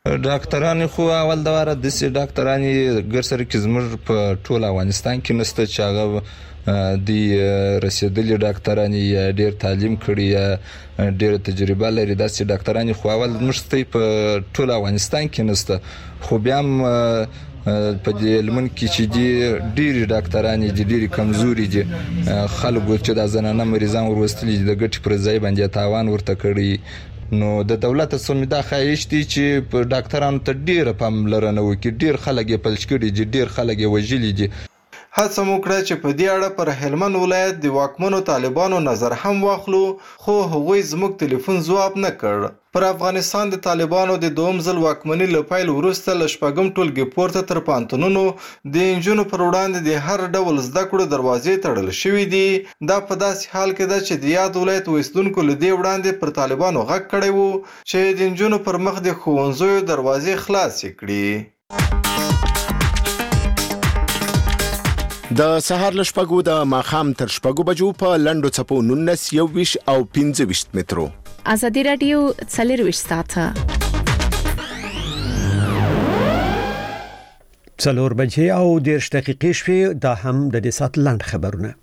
ډاکټران خو اول د واره د سي ډاکټران ګرسر کې زموږ په ټول افغانستان کې نشته چې هغه د رسیدلي ډاکټران یا ډیر تعلیم کړي یا ډیر تجربه لري د سي ډاکټران خو اول مشته په ټول افغانستان کې نشته خو بیا په دې لمن کې چې دي ډیر ډاکټران دي ډیر کمزوري دي خلکو چې د زنانه مریضان ورستلي د ګټ پر ځای باندې تاوان ورته کړی نو د دولت سمدا خایش دي چې په ډاکټرانو ته ډیر پاملرنه وکړي ډیر خلک یې پلش کړي دي ډیر خلک یې وژلي دي هڅه مو کړه چې په دې اړه پر هلمند ولایت د واکمنو طالبانو نظر هم واخلو خو هغوی زموږ ټلیفون ځواب نه کړ پر افغانستان د طالبانو د دوم ځل واکمنۍ له پیل وروسته له شپږم ټولګي پورته تر پانتونونو د انجونو پر وړاندې د هر ډول زده کړو دروازې تړل شوې دي دا په داسې حال کې ده چې د یاد ولایت اوسیدونکو له دې وړاندې پر طالبانو غږ کړی وو چې د انجونو پر مخ د ښوونځیو دروازې خلاصې کړي د سهار له شپږو د ماښام تر شپږو بجو په لنډو څپو نولس یوویش او پنځه ویشت مترو ازادي رادیو څلور ساعته څلور بجې او دېرش دقیقې شوې دا هم د دې سات لاند خبرونه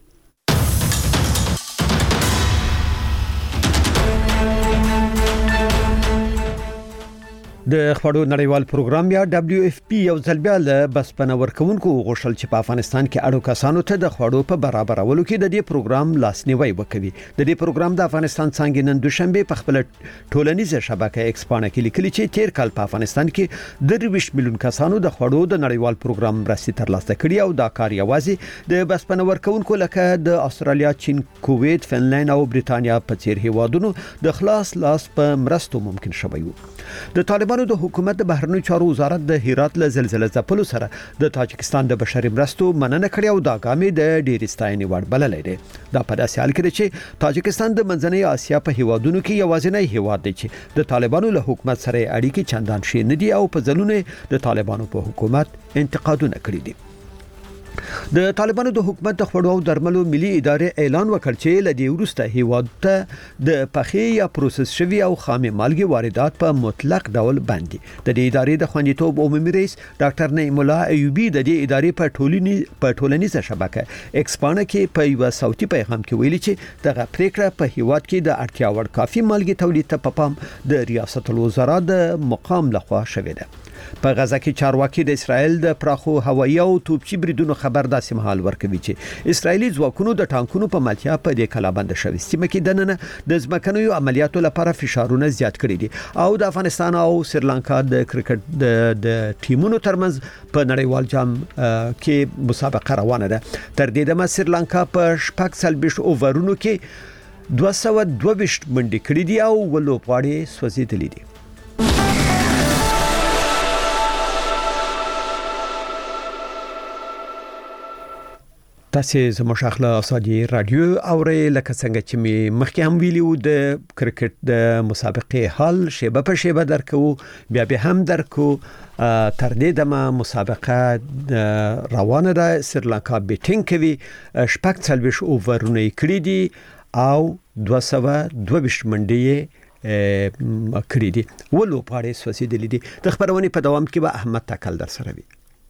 د خبرو نړیوال پروګرام یا دبليو اف پی یو ځل بیا له بسپنه ورکوونکو غوښتل چې په افغانستان کې اړو کسانو ته د خبرو په برابرولو کې د دې پروګرام لاسنیوي وکوي د دې پروګرام د افغانستان څنګه نن دوشنبه په خپل ټولنیزه شبکه ایکس باندې کې لیکلي چې تیر کال په افغانستان کې د دوه میلیون کسانو د خبرو د نړیوال پروګرام مرستې ترلاسه کړي او دا کار یوازې د بسپنه ورکوونکو لکه د استرالیا، چین، کویت، فنلند او بریتانیا په څیر هیوادونو د خلاص لاس په مرستو ممکن شوی وو د طالبانو د حکومت د بهرنیو چارو وزارت د هرات له زلزلې ځپلو سره د تاجکستان د بشري مرستو مننه کړې او دا ګامې د ډېر ستاینې وړ بللې ده دا په داسې حال کې چې تاجکستان د منځنۍ اسیا په هیوادونو کې یوازینی هیواد دی چې د طالبانو له حکومت سره اړیکې چندان ښې نه دي او په ځلونه د طالبانو په حکومت انتقادونه کړي دي د طالبانو د حکومت د خبرو او درملو ملي ادارې اعلان وکړ چې لدی ورسته هیواد ته د پخې یا پروسس شوی او خامې مالګې واردات په مطلق ډول باندې د دې ادارې د خوندیتوب عمومي رئیس ډاکټر نعیم الله ایوبی د دې ادارې په ټولنی په ټولنیزه شبکه ایکس باندې کې په یو صوتي پیغام کې ویلي چې دغه پریکړه په هیواد کې د اړتیا وړ کافي مالګې تولید ته په پام د ریاست الوزرا د مقام لخوا شوې ده په غزا کې چارواکي د اسرائیل د پراخو هوایي او توپچي بریدونو خبر داسې مهال ورکوي چې اسرائیلي ځواکونو د ټانکونو په ملتیا په دې کلابند شوې سیمه کې دننه د ځمکنیو عملیاتو لپاره فشارونه زیات کړي دي او د افغانستان او سریلانکا د کرکټ د د ټیمونو ترمنځ په نړیوال جام کې مسابقه روانه ده تر دې دمه سریلانکا په شپږ سلبیش اوورونو کې دوه سوه دوه ویشت منډې کړې دي او ولوبغاړي سوځېدلي دي تاسو زموږ اخلا ازادي رادیو اوري لکه څنګه چې می مخکې هم ویلو د کرکټ د مسابقې حال شیبه په شیبه درکو بیا به هم درکو تر دې دمه مسابقه روانه ده سریلانکا بیټینګ کوي شپږ څلويش اوورونه کړی دي او دوه سوه دوه ویشت منډې کړی دي ولو پاره سوسیدلې دي د خبرونې په دوام کې به احمد تکل در سره وي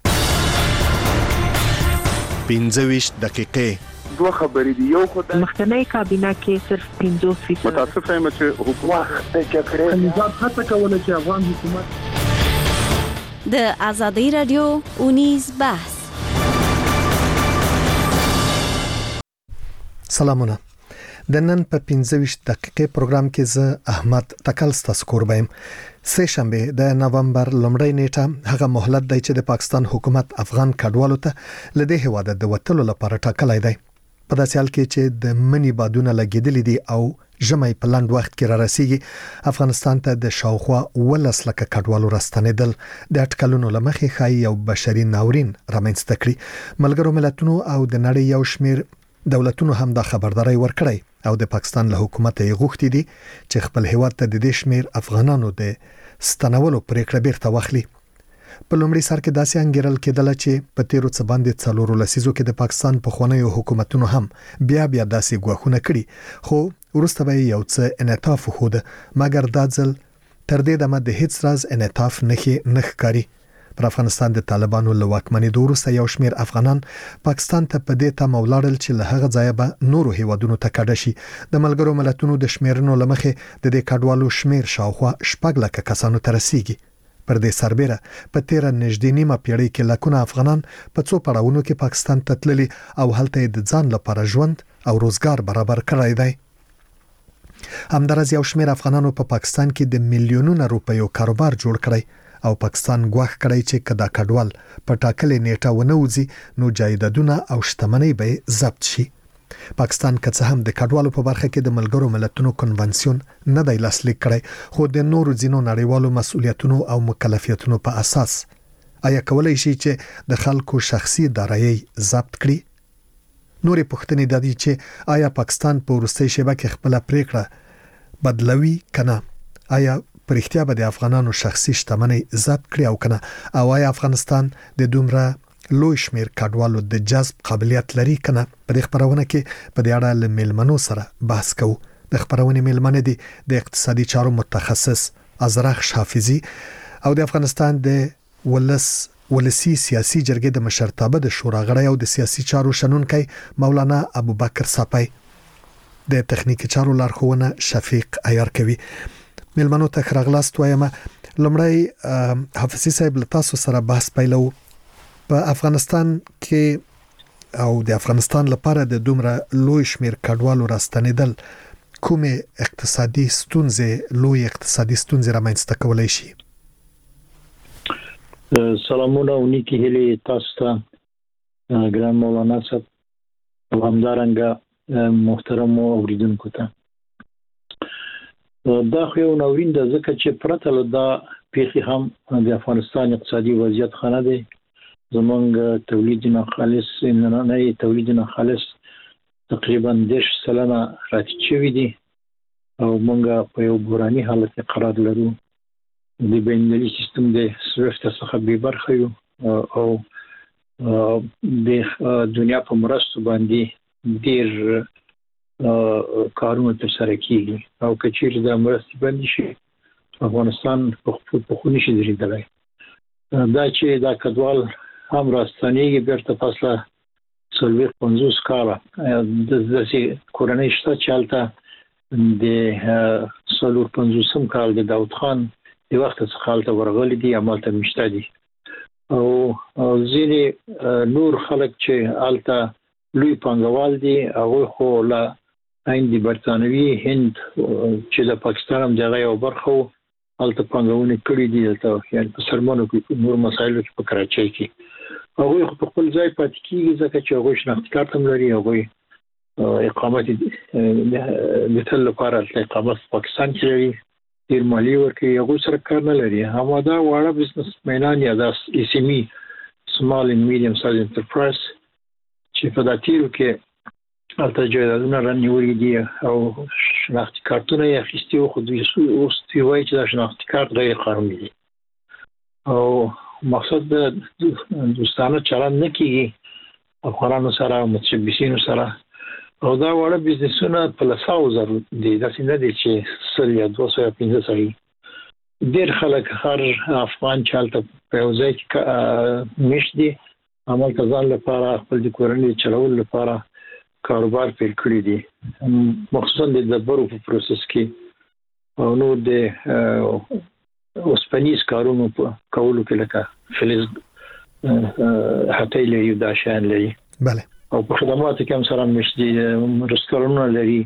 پنځه ویشت دقیقې دوه خبرې دي یو خو د مخکنی کابینه کې صرف پنځوس فیصد متاسفه یم چې حکومت د جګړې نظام هڅه کوله چې افغان حکومت د ازادي رادیو اونیز بحث سلامونه د نن په پنځه ویشت دقیقې پروګرام کې زه احمد تکل ستاسو کوربایم سه شنبه د نومبر لومړۍ نیټه هغه مهلت دی چې د پاکستان حکومت افغان کډوالو ته لدې هواده د وټلو لپاره ټاکلای دی په داسې حال کې چې د منی بادونه لګیدلې دي او ژمي په لاند وخت کې را رسیږي افغانستان ته د شاوخوا ولس لکه کډوالو راستنیدل د اټکلونو لمخې خای یو بشري ناورین رامنځته کړی ملګرو ملتونو او د نړۍ یو شمیر دولتونو هم دا خبرداري ورکړی او د پاکستان له حکومت یې غوښتي دي چې خپل هیواد ته د دې شمیر افغانانو د ستنولو پریکړه بیرته واخلي په لومړي سر کې داسې انګیرل کېدل چې په تیرو څه باندې څلورو لسیزو کې د پاکستان په خوانیو حکومتونو هم بیا بیا داسې غواخونه کړي خو ورسته به یو څه انعطاف وخود مګر دا ځل تر دې دمه د هیڅ راز انعطاف نخي نخکاری. پر افغانستان د طالبانو له واکمنۍ وروسته یو شمېر افغانان پاکستان ته په دې تمه ولاړل چې له هغه ځایه به نورو هیوادونو ته کډه شي. د ملګرو ملتونو د شمیرنو لمخې د دې کډوالو شمیر شاوخوا شپږ لکه کسانو ته رسیږي. پر دې سربېره په تیره نږدې نیمه پیړۍ کې لکونه افغانان په څو پړاوونو کې پاکستان ته تللي او هلته د ځان لپاره ژوند او روزګار برابر کړی دی. همدارس یو شمېر افغانانو په پا پاکستان کې د میلیونونو روپیو کاروبار جوړ کړی او پاکستان غواخ کړی چې کدا کډوال په ټاکلې نیټه ونه وځي نو جایدادونه او شتمنۍ به ضبط شي. پاکستان که څه هم د کډوالو په برخه کې د ملګرو ملتونو کنونسیون نه دی لاسلیک کړی خو د نورو ځینو نړیوالو مسؤلیتونو او مکلفیتونو په اساس آیا کولای شي چې د خلکو شخصي دارایي ضبط کړي؟ نورې پوښتنې د دې چې آیا پاکستان په وروستۍ شیبه کې خپل پریکړه بدلوي کنه؟ آیا پرختیا به د افغانانو شخصي شتمنۍ ضبط کړي او کنه؟ او آیا افغانستان د دومره لوی شمیر کډوالو د جذب قابلیت لري کنه؟ په دې خبرونه کې په دې اړه له میلمنو سره بحث کوو. د خبرونې میلمنه دي د اقتصادي چارو متخصص ازرخ حافظي او د افغانستان د ولس ولسی سیاسي جرګې د مشرتابه د شورا غړی او د سیاسي چارو شنونکي مولانا ابوبکر صاپي. د تخنیکی چارو لارښوونه شفیق عیار کوي. ملمنو ته خراغلاست وایم. لمړی حافظي صاحب له تاسو سره بحث پیلو. په افغانستان کې او د افغانستان لپاره د دومره لوی شمیر کډوالو راستنیدل کومه اقتصادي ستونزې لوی اقتصادي ستونزې رامنځته کولای شي؟ سلامونه او نیکی هلي تاسو ته ګران مولانا صاحب او همدارنګه محترم اوریدونکو ته. دا خو یو ناورین د ځکه چې پرته له دا پیخي هم د افغانستان اقتصادي وضعیت خانه دی. زمونږ تولید نه خالص نه نه تولید نه خالص تقریبا دیش سلنه راټیټ شوی دی او مونږ په یو بوراني حالت کې قرار لرو. د بینالمللي سیستم د سویفت څخه به برخه یو او د دنیا په مرستو باندې ډیر کارونه تر سره کیږي او کچیر د مرستې باندې شي افغانستان په خپل په خونی شي درېدلی. دا چې دا کډوال هم راستنیږي بیرته فاصله څلوېښت پنځوس کاله د داسې کورنۍ شته چې هلته د څلور پنځوسم کال د داود خان د وخت څخه هلته ورغلي دي همالته مشته دي او ځینې نور خلک چې هلته لوی پانګوال دي هغوی خو له هند برتانوي هند چې د پاکستان هم دغه یو برخه و هلته پانګونې کړي دي دلته یعنې په سرمانو کې نور مسایلو کې په کراچۍ کې هغوی خو په خپل ځای پاتې کېږي ځکه چې هغوی شناختي کارت هم لري هغوی اقامت د تل لپاره اقامت په پاکستان کې لري ډېر مالي ورکوي هغوی سره کار نه لري. همدا واړه بزنس مینان یا دا اس ام ای سمال اینډ میډیم سایز انټرپرایز چې په دا تیرو کې هلته جایدادونه رانیولي دي او شناختي کارتونه یې اخیستي وو خو دوی اوس دوی وایي چې دا شناختي کارت غیر قانوني دي او مقصد د دوستانه چلند نه کېږي افغانانو سره متشبثینو سره او دا واړه بزنسونه په لساو زرو دي داسې نه دي چې سل یا دوه سوه یا پنځه سړي ډېر خلک هر افغان چې هلته په یو ځای کې میشت دي همالته ځان لپاره خپل د کورنۍ چلولو لپاره کاروبار پیل کړی دي مخصوصا د دبرو په پروسس کې او نو د اوسپنیز کارونو په کولو کې لکه فلز هټۍ لري دا شیان لري بله او په خدماتو کې هم سره مشتي رستورانونه لري.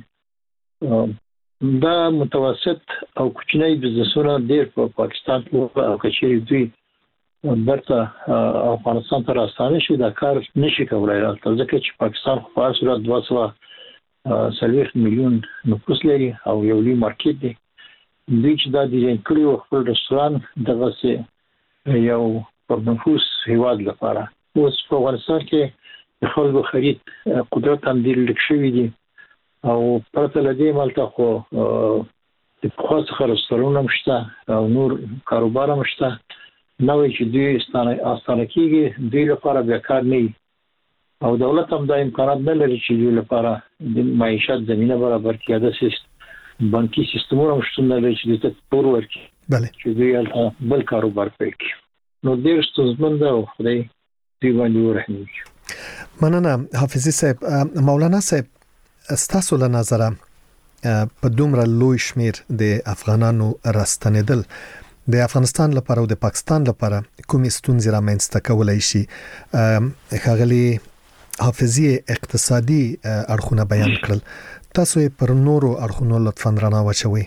دا متوسط او کوچنی بزنسونه ډېر په پاکستان کې او کچېرې دوی برته افغانستان ته راستانه شي دا کار نشي کولای راځي ځکه چې پاکستان خو په صورت دوه سوه څلوېښت میلیون نفوس لري او یو لوی مارکیټ دی. دوی چې دا ډیزاین کړي و خپل رستوران دغسې یو پر نفوس هیواد لپاره اوس په افغانستان کې د خلکو خرید قدرت هم ډېر لږ شوي دي او پرته له دې مالته خو د پخوا څخه رستورانونه هم شته او نور کاروبار هم شته نوی چې دوی استانه کېږي دوی لپاره بیا کار نه وي او دولت هم دا امکانات نه لري چې دوی لپاره د معیشت زمینه برابر کړي. داسې بانکي سیستمونه هم شتون نه لري چې دوی ته پور ورکړي بله چې دوی هلته بل کاروبار پیل کړي نو ډېر ستونزمن ده او خدای دوی باندې ورحمېږي. مننه حافظي صاحب. مولانا صاحب ستاسو له نظره په دومره لوی شمیر د افغانانو راستنېدل د افغانستان لپاره او د پاکستان لپاره کومې ستونزې رامنځته کولای شي؟ ښاغلي حافظي اقتصادي اړخونه بیان کړل، تاسو پر نورو اړخونو لطفاً رڼا واچوئ.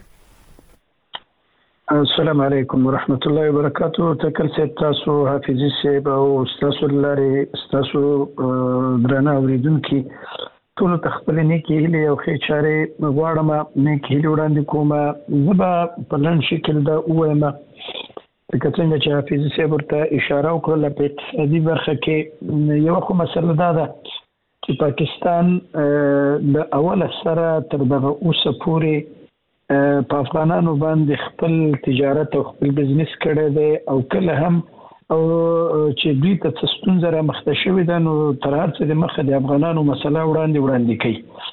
السلام علیکم ورحمت الله وبرکاتہ. تکل سید تاسو حافظي صاحب او تاسو لارې تاسو درنه اوریدونکو ټول تخپل نیکی هلي او خې چارې غواړم نیکی هلي وړاندې کوم. زبا په لن شکل دا وایم لکه څنګه چې حافظي صاحب ورته اشاره وکړه په اقتصادي برخه کې یو خو مسله دا ده چې پاکستان د اوله سره تر دغه اوسه پورې په افغانانو باندې خپل تجارت او خپل بزنس کړی دی او کله هم او چې دوی ته څه ستونزه رامخته شوې ده نو تر هر څه د مخه د افغانانو مسله وړاندې وړاندې کوي.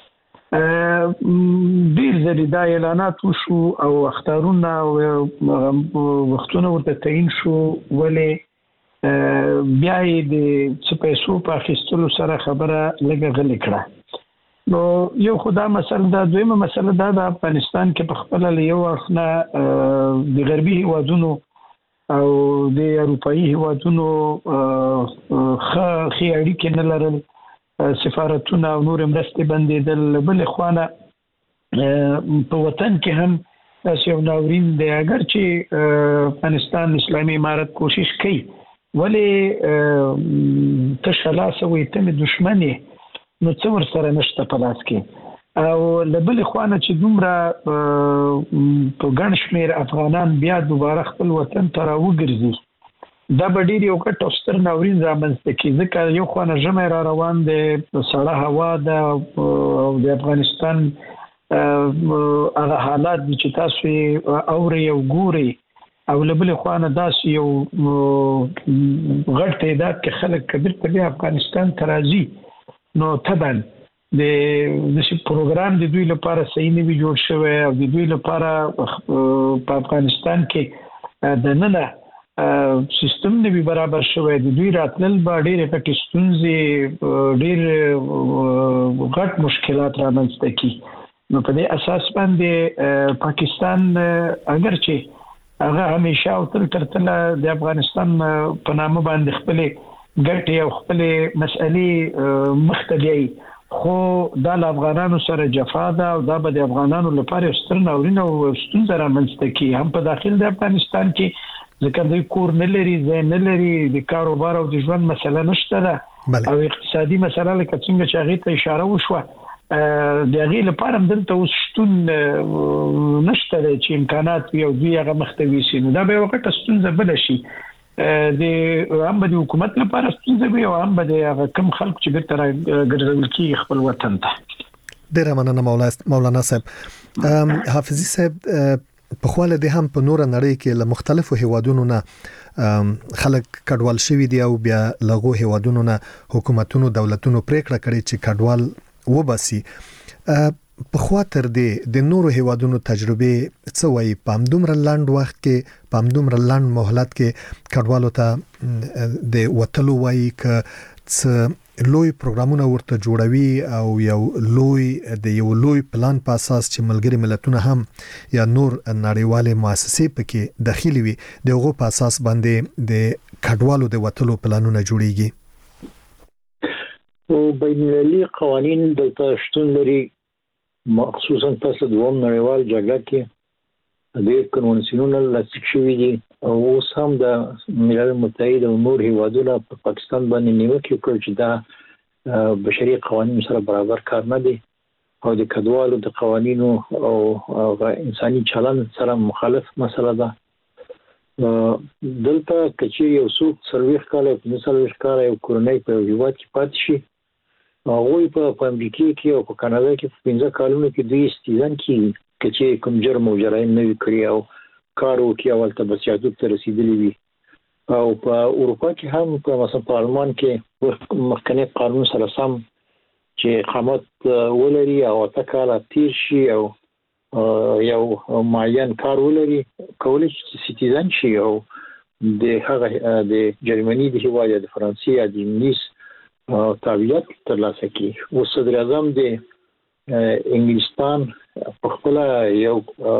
ډیر زری دا اعلانات وشو او اختارونه او وختونه ورته تعین شو ولې بیا یې د څه پیسو په اخیستلو سره خبره لږه غلې کړه. نو یو خدا مسله دا دویمه مسله دا د افغانستان کې په خپل له یو اړخ د غربي هیوادونو او د اروپאי هیوادونو خې اړیکې نه لرل، سفارتونه او نور مرستې بندېدل. بل خوانه په وطن کې هم داسې یو ناورین دی اگر چې افغانستان اسلامي امارت کوشش کوي ولې تشه لاسه وي ته مې دشمن یې نو څه ورسره نشته په لاس کې. او له بلې خوانه چې دومره په ګڼ شمېر افغانان بیا دوباره خپل وطن ته راوګرځي دا به ډېر یو ګټ او ستر ناورین رامنځته کړي ځکه یو خوا نه ژمی را روان دی، سړه هوا ده او د افغانستان هغه حالات دي چې تاسو یې اورئ او ګورئ او له بلې خوا نه داسې یو غټ تعداد کې خلک کبیر په دې افغانستان ته راځي نو طبعا د داسې پروګرام د دوی لپاره صحیح نه وي جوړ شوی او د دوی لپاره په افغانستان کې د ننه سیستم نه وي برابر شوی د دوی راتلل به ډېرې غټې ستونزې ډېر غټ مشکلات رامنځته کړي. نو په دې اساس باندې پاکستان اگر چې هغه همیشه او تل تر تله د افغانستان په نامه باندې خپلې ګټې او خپلې مسئلې مخته بیایي خو دا له افغانانو سره جفا ده او دا به د افغانانو لپاره ستر ناورین او ستونزه رامنځته کړي هم په داخل د افغانستان کې ځکه دوی کور نه لري، ځای نه لري، د کاروبار او د ژوند مسله نشته ده او اقتصادي مسله لکه څنګه چې هغې ته اشاره وشوه د هغې لپاره هم دلته اوس شتون نشته دی چې امکانات وي او دوی هغه مخته ویسي نو دا به یوه غټه ستونزه بله شي د هم به د حکومت لپاره ستونزه وي او هم به د هغه کم خلکو چې بېرته راګرځول کېږي خپل وطن ته. ډېره مننه مولانا صاحب. حافظي صاحب په خواله د هم په نور نړۍ کې له مختلفو هیوادونو نه خلک کډوال شوي دي او بیا لغو هیوادونو نه حکومتونو دولتونو پریکړه کړې چې کډوال وباسي. په خاطر د د نورو هیوادونو تجربه څه وایي په همدومره لاند وخت کې په همدومره لاند مهلت کې کډوالو ته د وټلو وایي ک څه لوی پروګرامونه ورته جوړوي او یو لوی د یو لوی پلان په اساس چې ملګری ملتونه هم یا نور نړیوالې مؤسسې پکې داخلي وي دغه په اساس باندې د کډوالو د وټلو پلانونه جوړیږي. او بین المللي قوانین دلته شتون لري مخصوصا تاسو دوم نړیوال جګړه کې د کنوانسیونونه لاسلیک شوي دي او اوس هم د ملل متحد او نور هیوادونو په پاکستان باندې نیوکه وکړه چې دا بشري قوانینو سره برابر کار نه دی او د کډوالو د قوانینو او انساني چلند سره مخالف مسله ده. دلته کچې یو څوک سرویخ کاله په سرویخ کاله یو کورنۍ په هیواد کې پاتې شي هغوی په امریکا کې او په کاناډا کې په پنځه کالونو کې دوی استیزان کیږي چې کوم جرم او جرایم نه وي کړی او کار وکړي او هلته بچیادوب ته رسیدلی وي او په اروپا کې هم په مثلا په آلمان کې مخکنی قانون سره سم چې اقامت ولري او اته کاله تیر شي او یو معین کار ولري کولای شي سټیزن شي او د هغه د جرمني د هیواد د فرانسې یا د انګلیس تابعیت ترلاسه کړي. او صدر اعظم د انګلستان په خپل یو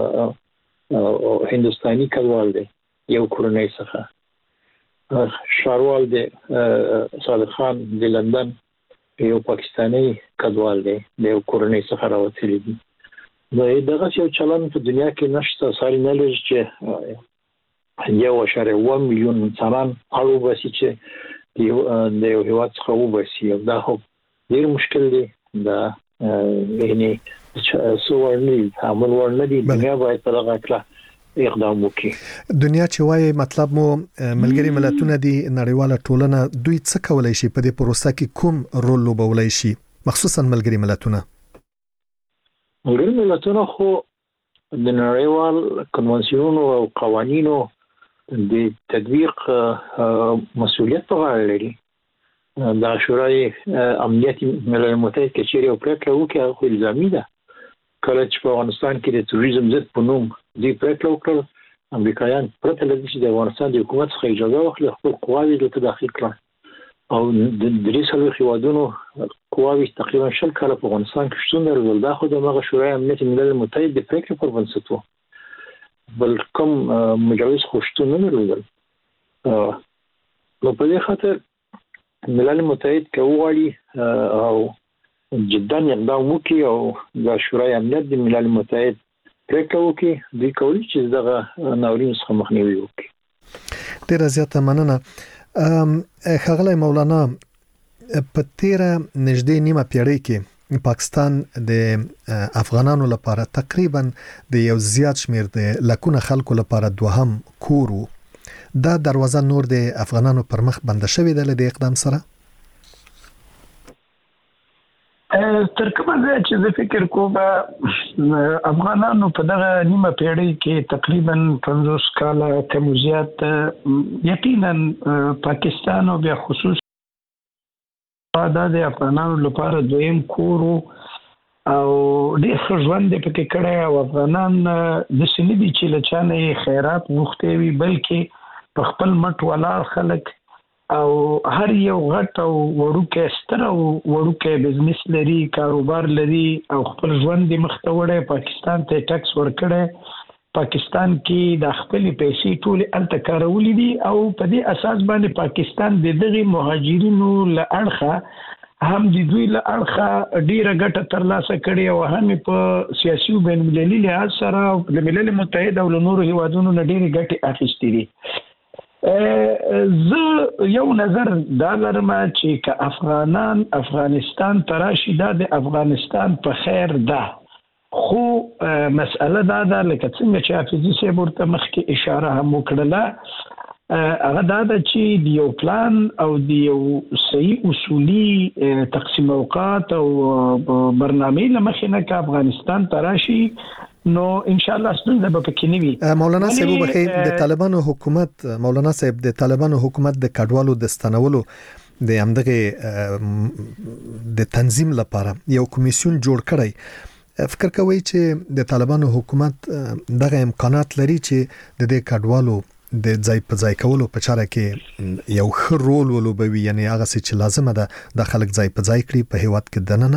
هندستاني کډوال دی، یو کورنۍ څخه شاروال دی صادق خان د لندن یو پاکستانی کډوال دی د یو کورنۍ څخه راوتلی دی. نو دغه یو چلن په دنیا کې نشته ساري نه لږ چې یو اشاره و میلیون انسانان اړو باسي چې د یو هیواد څخه وباسي. دا خو ډیر مشکل دی. دا یعنی څو ورني عمل ورنه دي دنیا باید په دغه کله اقدام وکړي. دنیا چې وایي مطلب مو ملګری ملتونه دي نړیواله ټولنه دوی څه کولای شي په دې پروسه کې کوم رول لوبولای شي مخصوصا ملګری ملتونه؟ ملګری ملتونه خو د نړیوال کنوانسیونونو او قوانینو د تطبیق مسؤلیت په غاړه لري. د شورای امنیت ملل متحد کې چیرې او پریکړه وکړه خو الزامي ده. کله چې په افغانستان کې د توریزم ضد په نوم دی پریکړه وکړه امریکایان پرته له دې چې د افغانستان د حکومت څخه اجازه واخلي خپل قواوې دلته داخل کړه او د درې څلوېښت هیوادونو قواوې تقریبا شل کاله په افغانستان کې شتون درلود. دا خو د هغه شورای امنیت ملل متحد د پریکړې پر بنسټ و، بل کوم مجوز خو شتون نه درلودل. نو په دې خاطر ملل متحد که وغواړي او جدا اقدام وکړي او د شورای امنیت د ملل متحد پریکړه وکړي دوی کولی چې دغه ناورین څخه مخنیوي وکړي. ډیره زیاته مننه. ښاغلی مولانا، په تیره نږدې نیمه پیړۍ کې پاکستان د افغانانو لپاره تقریبا د یو زیات شمیر د لکونه خلکو لپاره دوهم کور و. دا دروازه نور د افغانانو پر مخ بنده شوې ده له دې اقدام سره؟ تر کومه ځای چې زه فکر کوم افغانانو په دغه نیمه پیړۍ کې تقریبا پنځوس کاله کم زیات یقینا پاکستان او بیا خصوص دا د افغانانو لپاره دویم کور او ډېر ښه ژوند یې پکې کړی او افغانان داسې نه دي چې له چا نه خیرات غوښتی وي بلکې په خپل مټ ولاړ خلک او هر یو غټ او وړوکی ستر او وړوکی بزنس لري، کاروبار لري او خپل ژوند یې مخته وړی. پاکستان ته ټکس ورکړی، پاکستان کې د خپلې پیسې ټولې هلته کارولې دي او په دې اساس باندې پاکستان د دغې مهاجرینو له اړخه هم د دوی له اړخه ډیره ګټه ترلاسه کړې او هم په سیاسي او بین المللي لحاظ سره د ملل متحد او نورو هیوادونو نه ډیره ګټه اخیستې دي. زه یو نظر دا لرم چې که افغانان افغانستان تراشي دا د افغانستان په خیر ده، خو مسأله دا ده لکه څنګه چې حافظي صاحب ورته مخکې اشاره هم وکړله هغه دا ده چې د یو پلان او د یو صحیح اصولي تقسیم اوقات او برنامې له مخې نه که افغانستان تراشي نو ان شاء الله ستونزه به پکې نه وي. مولانا صاحب وبخښئ، د طالبانو حکومت مولانا صاحب د طالبانو حکومت د کډوالو د ستنولو د همدغه د تنظیم لپاره یو کمیسیون جوړ کړی. فکر کوي چې د طالبانو حکومت دغه امکانات لري چې د دې کډوالو د ځای په ځای کولو په چاره کې یو ښه رول ولوبوي، یعنی هغه څه چې لازمه ده د خلک ځای په ځای کړي په هیواد کې دننه؟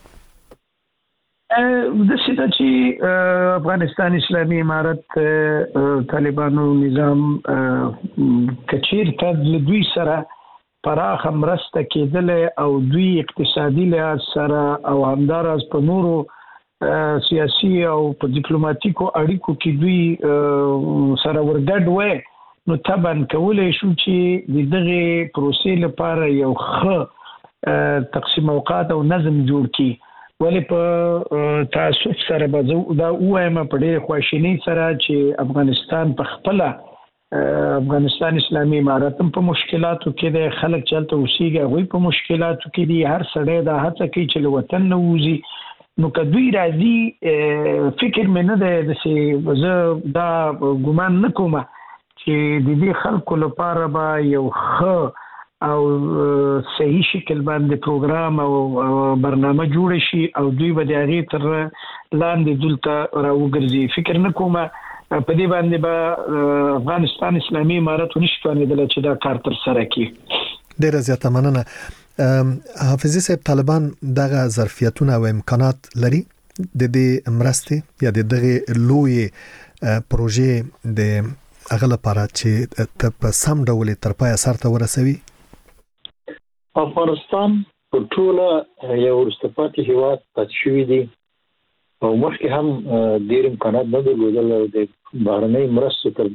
د سیده چې افغانستان اسلامي امارت طالبانو نظام کچیر ته له دوی سره پراخه مرسته کېدله او دوی اقتصادي لحاظ سره او همداراز په نورو سیاسي او په ډیپلوماټیکو اړیکو کې دوی سره ورګډ وای نو طبعا کولای شو چې د دغه پروسې لپاره یو ښه تقسیم اوقات او نظم جوړ کړي. ولی په تاسف سره به دا وایم په ډېر خواشینی سره چې افغانستان په خپل افغانستان اسلامي امارت په مشکلاتو کې د خلک چلته اوسېږي هغوی په مشکلاتو کې دي. هر سړی دا هڅه کوي چې له وطن نه ووځي نو که دوی راځي فکر مې نه دی داسې زه دا ګمان نه کوم چې د دې خلکو لپاره به یو ښه او صحیح شکل باندې پروګرام او برنامه جوړ شي او دوی به د هغې تر لاندې دلته راوګرځي. فکر نه کوم په دې باندې به افغانستان اسلامي امارت ونشي توانېدلی چې دا کار تر سره کړي. ډیره زیاته مننه. حافظي صاحب، طالبان دغه ظرفیتونه او امکانات لري د دې مرستې یا د دغه لوی پروژې د هغه لپاره چې په سم ډول تر پای سر ته ورسوي؟ افغانستان په ټوله یو وروسته پاتې هیواد پاتې شوی دی او مخکې هم ډېر امکانات نه درلودل او د بهرنۍ مرستو تر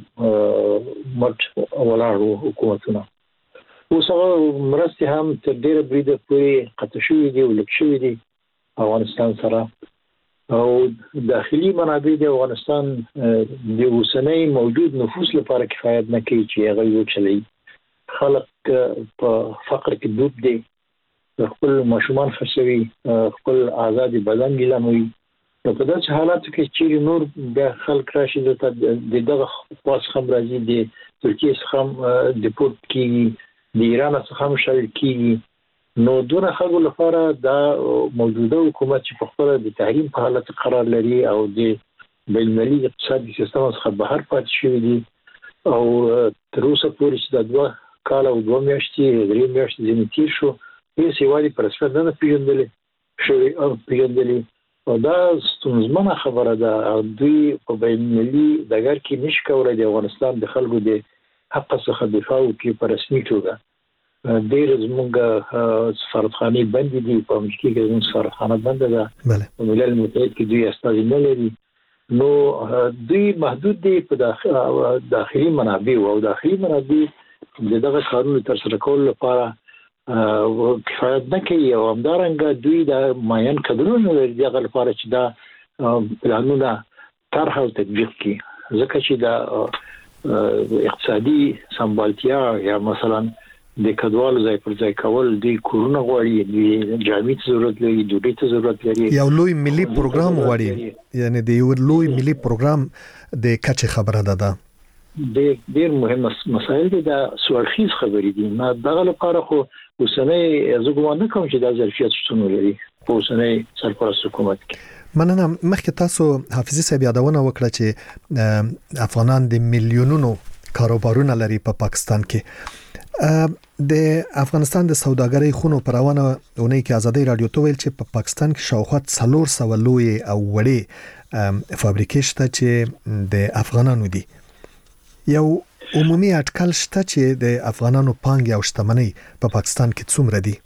مټ ولاړ وو حکومتونه. اوس هغه مرستې هم تر ډېره بریده پورې قطع شوي دي او لږ شوي دي افغانستان سره. او داخلي منابع د افغانستان د اوسنۍ موجود نفوس لپاره کفایت نه کوي چې هغه وچلوي. خلک په فقر کې ډوب دي، خپل ماشومان خرڅوي، خپل آزادي بدن ګیلانوي. نو په داسې حالاتو کې چې نور بیا خلک راشي د دغه خواص هم راځي، د ترکیې څخه هم ډیپورټ کېږي، د ایران څخه هم شړل کېږي. نو دونه خلکو لپاره دا موجوده حکومت چې په خپله د تحریم په حالت قرار لري او د بین‌المللي اقتصادي سیستم څخه بهر پاتې شوي دي او تر اوسه پورې چې دا دوه کال او دوه میاشتې درې میاشتې ځینې تېر شو، هېڅ هېواد یې په رسمیت نه ده پېژندلی شوی او پېژندلی. او دا ستونزمنه خبره ده او دوی په بین‌المللي ډګر کې نشي کولی د افغانستان د خلکو د حق څخه دفاع وکړي په رسمي توګه. ډېر زموږ سفارتخانې بندې دي، په امریکا کې زموږ سفارتخانه بنده ده، په ملل متحد کې دوی استازي نه لري. نو دوی محدود دي په داخلي منابعو او داخلي منابع د دغه کارونو ترسره کولو لپاره کفایت نه کوي او همدارنګه دوی د معین کدرونه لري دغه لپاره چې دا پلانونه طرح او تطبیق کړي. ځکه چې دا اقتصادي سمبالتیا یا مثلا د کډوالو ځای پر ځای کول د کورونه غواړي، د جامع ضرورت لري، د ډوډۍ ته ضرورت لري. یو لوی ملي پروګرام غواړي، یعنی د یو لوی ملي پروګرام د کچې خبره ده. دا د ډېر مهم مسایل دي، دا سوالخیز خبرې دي. ما دغه لپاره خو اوسنۍ زه ګومان نه کوم چې دا ظرفیت شتون لري په اوسنۍ سرپرست حکومت کې. مننه. مخکې تاسو حافظي صاحب یادونه وکړه چې افغانان د میلیونونو کاروبارونه لري په پا پاکستان کې. د افغانستان د سوداګرۍ خونو په روانه اونۍ کې ازادي رادیو ته ویل چې په پا پاکستان کې شاوخوا څلور سوه لوی او وړې فابریکې شته چې د افغانانو دي. یو عمومي اټکل شته چې د افغانانو پانګې او شتمنۍ په پا پاکستان کې څومره دي؟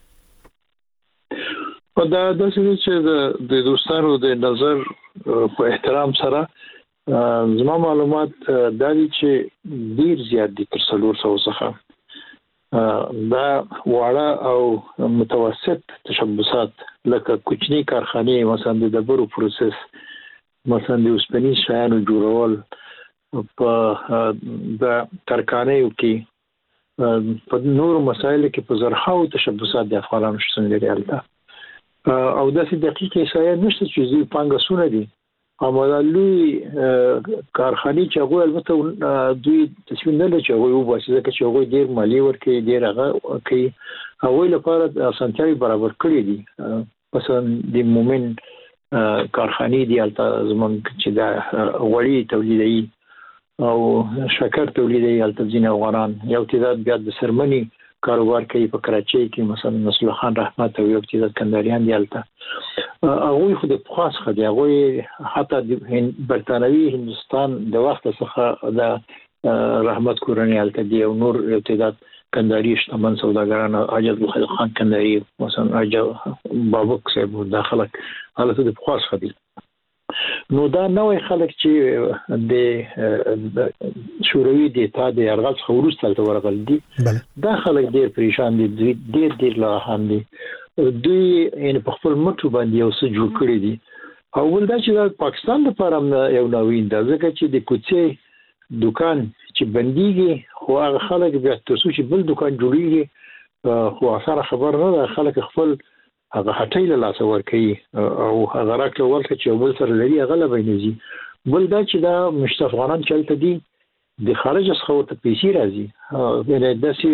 په دا داسې چې د دوستانو د نظر په احترام سره زما معلومات دا دي چې ډیر زیات دي، تر څلور سوه څخه. دا واړه او متوسط تشبثات لکه کوچني کارخانې، مثلا د ډبرو پروسس، مثلا د اوسپنیز شیانو جوړول، په د ترکانیو کې، په نورو مسایلو کې په زرهاو تشبثات د افغانانو شتون لري هلته. او داسې دقیق احصایه نشته چې دوی پانګه دي. اما دا لوی کارخانې چې هغوی البته دوی تصمیم نه لري چې هغوی وباسي، ځکه چې هغوی ډېر مالیه ورکوي، ډېر هغه کوي. هغوی لپاره اسانتیاوې برابر کړي دي. مثلا د مومن کارخانې دي هلته زموږ چې دا غوړي تولیدوي او شکر تولیدوي هلته ځینې افغانان. یو تعداد بیا د سرمنې کاروبار کوي په کراچۍ کې، مثلا نصر خان رحمت او یو تعداد کنداریان دي هلته. هغوی خو د پخوا څخه دي، هغوی حتی د برطانوي هندوستان د وخت څخه د رحمت کورنۍ هلته دي او نور یو تعداد کنداري شتمن سوداګران، حاجت الخلیق خان کنداري، مثلا حاجه بابک صاحب، دا خلک هلته د پخوا څخه دي. نو دا نوې خلک چې د شوروي د اتحاد د یرغل څخه وروسته هلته ورغلي دي، دا خلک ډېر پریشان دي، ډېر ډېر لاهان دي. دوی یعنې په خپل مټو باندې یو څه جوړ کړي دي. او ول دا چې د پاکستان لپاره هم یو نوین ده، ځکه چې د کوڅې دکان چې بندېږي، خو هغه خلک بیا تر څو چې بل دکان جوړېږي خو اثر خبر نه ده، خلک خپل هغه هټۍ له لاسه ورکوي او هغه راکړه ورکړه چې یو بل سره لري هغه له بینه ځي. بل دا چې دا مشت افغانان چې هلته دي د خارج څخه ورته پیسې راځي، یعنې داسې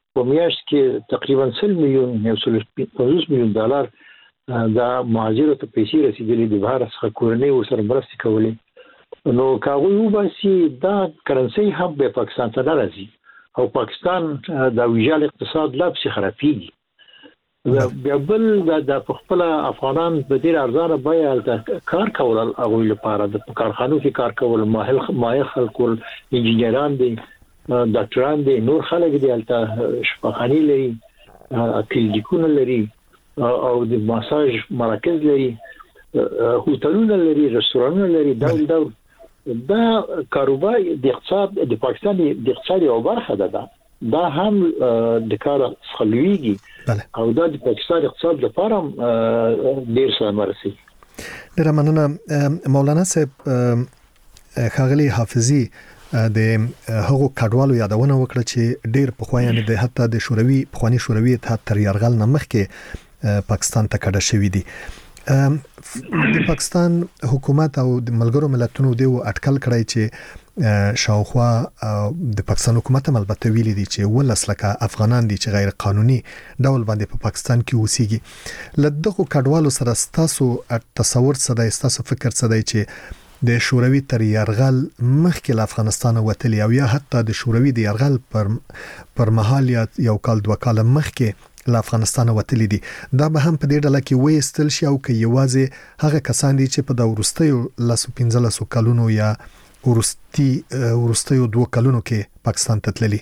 په میاشت کې تقریبا سل میلیون یو سل پنځوس میلیون ډالر دا مهاجرو ته پیسې رسیدلې د بهر څخه کورنۍ ورسره مرستې کولې نو کاغوی وباسي دا کرنسي هم به پاکستان ته راځي او پاکستان دا ویجال اقتصاد لا پسې خرابېږي بیا بل د خپل افغانان په ډیر ارزانه بیه کار کول هغه لپاره د کارخانو کې کار کول ماهل مایه خلک انجینران دي ډاکټران دي نور خلک دي البته شفاخاني لري کلینیکونه لري او د ماساژ مراکز لري هوټلونه لري رستورانونه لري ډول ډول دا کاروبار د اقتصاد د پاکستان د اقتصاد یو برخه ده دا هم د کار خلویږي او دا د پاکستان اقتصاد لپاره ډیر څه مرسي. ډیر مننه مولانا صاحب خاغلی حافظي د هغو کډوالو یادونه وکړه چې ډیر پخوا یعنی د حتی د شوروي پخوانی شوروي اتحاد تر یرغل نه مخکې پاکستان ته کډه شوې دي. د پاکستان حکومت او د ملګرو ملتونو د اټکل کړی چې شاوخوا د پاکستان حکومت هم البته ویلي دي چې ولس لکه افغانان دي چې غیر قانوني ډول باندې په پاکستان کې اوسېږي. لدغه کډوالو سره ستاسو تصور څه دی ستاسو فکر څه دی چې د شوروي تر یرغل مخکې له افغانستان وتلی او یا حتی د شوروي د یرغل پر پر مهال یا یو کال دوه کال مخکې له افغانستان وتلی دي دا به هم په دې ډله کې وېستل شي او کې یوازې هغه کسان دي چې په د ورستیو لاسو پنځلسو کلونو یا ورستی ورستیو دوه کلونو کې پاکستان ته تللی.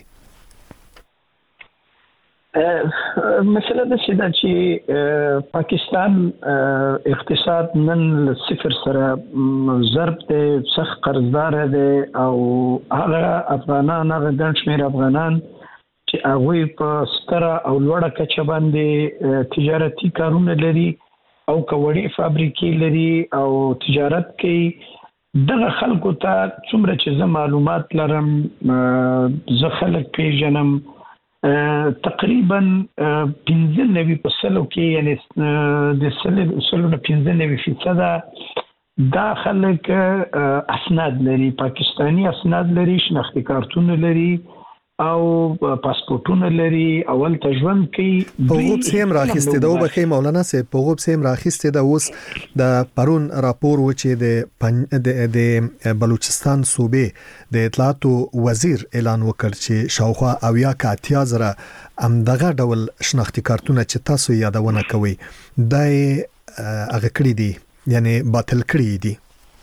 مسله د سیده چې پاکستان اقتصاد نن صفر سره ضرب ته سخت قرضدار دی او هغه افغانان هغه ګڼ شمېر افغانان چې هغوی په ستره او لوړه کچه باندې تجارتي کارونه لري او کوړې فابریکې لري او تجارت کوي دغه خلکو ته څومره چې زه معلومات لرم زه خلک پیژنم تقریبا پنځه نوي په سلو کې یعنی د سلو نه پنځه نوي فیصده دا خلک اسناد لري پاکستانی اسناد لري شناختی کارتونه لري او پاسپورتونه لري اول تجوند کوي په غوب سیم راخسته دا وبخې مولانا سه په غوب سیم راخسته دا اوس د پرون راپور و چې د د بلوچستان صوبې د اطلاعاتو وزیر اعلان وکړ چې شاوخوا اویا کاتیا زره امدغه ډول شناختی کارتونه چې تاسو یادونه کوي دای هغه کړی دي یعنی باطل کړی دي.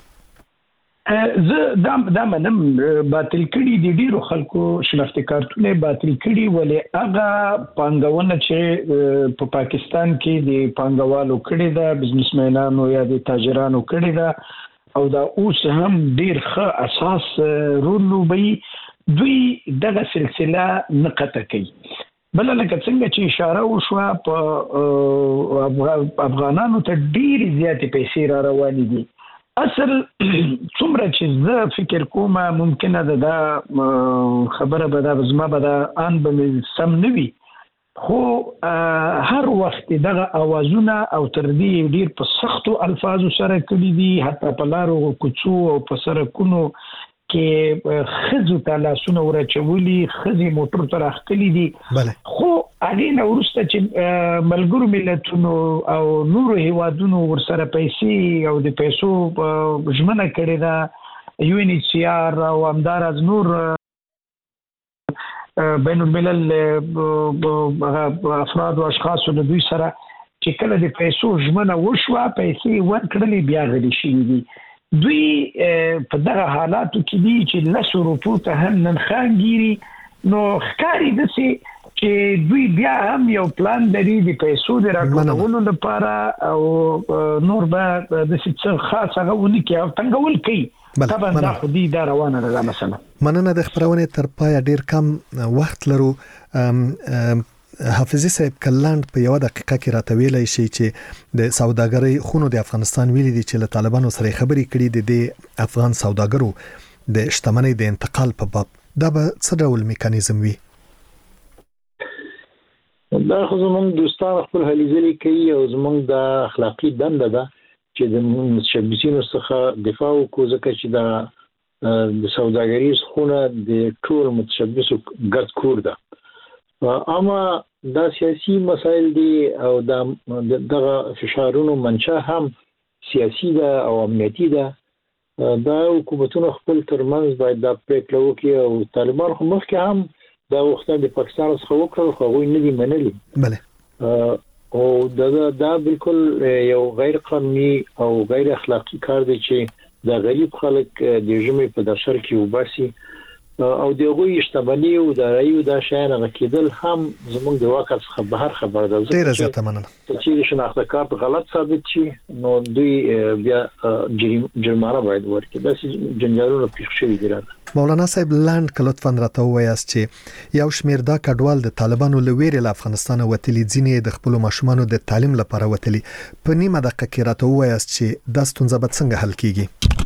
زه دا دا منم باطل کړي دي ډیرو خلکو شناختی کارتونه باطل کړي ولې هغه پانګونه چې په پاکستان کې د پانګوالو کړي دا بزنسمنانو یا د تاجرانو کړي دا او دا اوس هم ډیر ښه اساس رول لوبي دوی دغه سلسله نقطه کوي. بل لکه څنګه چې اشاره وشوه په افغانانو ته ډیر زیاتې پیسې را روانې دي اصل څومره چې زه فکر کوم ممکنه ده دا خبره به دا زما به دا ان به سم نه وي خو هر وخت دغه اوازونه او تر دې ډیر په سختو الفاظو سره کړي دي حتی په لارو کوڅو او په سرکونو کې خزو ته لاسونه ورچولي خزي موټر ته راخلي دي خو هغه نو ورسته چې ملګرو ملتونو او نورو هیوادونو ورسره پیسې او د پیسو ژمنه کړې ده یو ان ایچ سی آر او همدار از نور بین الملل افراد او اشخاص د دوی سره چې کله د پیسو ژمنه وشوه پیسې ورکړلې بیا غلي شي دي دوی په دغه حالاتو کې دي چې لسو روپو ته هم نن خانګيري نو ښکاری د سي چې دوی بیا هم یو پلان لري د پیسو د راټولولو لپاره او نور به د څه خاص هغه ونی کې او څنګه کوي طبعا دا خو دي دا روانه ده مثلا مننه د خبرونه تر پای ډیر کم وخت لرو حافظي صاحب کلاند په یو دقیقه کې راته ویلای شي چې د سوداګرۍ خونو د افغانستان ویلي دي چې له طالبانو سره خبرې کړي دي د افغان سوداګرو د شتمنۍ د انتقال په باب دا به څه ډول میکانیزم وي؟ دا خو زموږ دوستان خپل هلې ځلې کوي او زموږ د اخلاقي دنده ده چې د متشبثینو څخه دفاع وکړو ځکه چې دا د سوداګرۍ خونه د ټول متشبثو ګډ کور ده اما دا سیاسي مسایل دي او دا دغه فشارونو منشأ هم سیاسي ده او امنیتي ده. دا حکومتونو خپل ترمنځ باید دا پریکړه وکړي او طالبان خو مخکې هم دا وخت د پاکستان څخه وکړل خو هغوی نه دي منلي. بله او دا دا بالکل یو غیر قانوني او غیر اخلاقی کار دی چې د غریب خلک د ژمي په دشر کې وباسي او دغه اشتباهي او د رایو د شاین غکیدل هم زموږ د واقع څخه بهر خبر ده. ډیر زیاته مننه. چې شناخته کارت غلط ثابت شي نو دوی بیا جرمانه باید ورکړي. دا چې جنجالونه پیښ شوي دي. مولانا صاحب لاند کلوت فن راته وایاست چې یو شمیر دا کډوال د طالبانو لویری له افغانستان وتلی ځینې د خپل ماشومانو د تعلیم لپاره وتلی. په نیمه دقیقه کې راته وایاست چې دا ستونزه به څنګه حل کیږي؟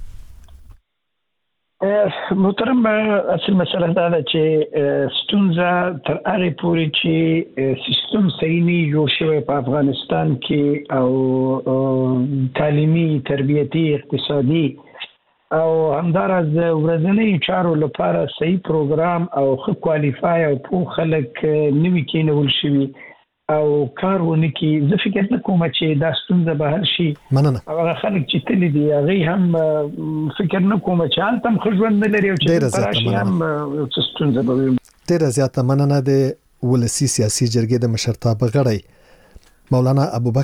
محترم اصل مسله دا ده چې ستونزه تر هغه پورې چې سیستم صحیح نه جوړ شوی په افغانستان کې او تعلیمي تربیتي اقتصادي او همدارس د ورځنی چارو لپاره صحیح پروګرام او ښه کوالیفای او پوه خلک نوي کېنول شوي او کارونه کې زه فکر نه کوم چې دا ستونزه به حل شي. مننه. هغه خلک چې تل دي هغه هم فکر نه کوم چې حالت هم خژوند نه لري او چې تراشي هم ستونزه به وي. ډیر زیاته مننه د ولسی سیاسي جرګې د مشرتابه غړی مولانا ابوبکر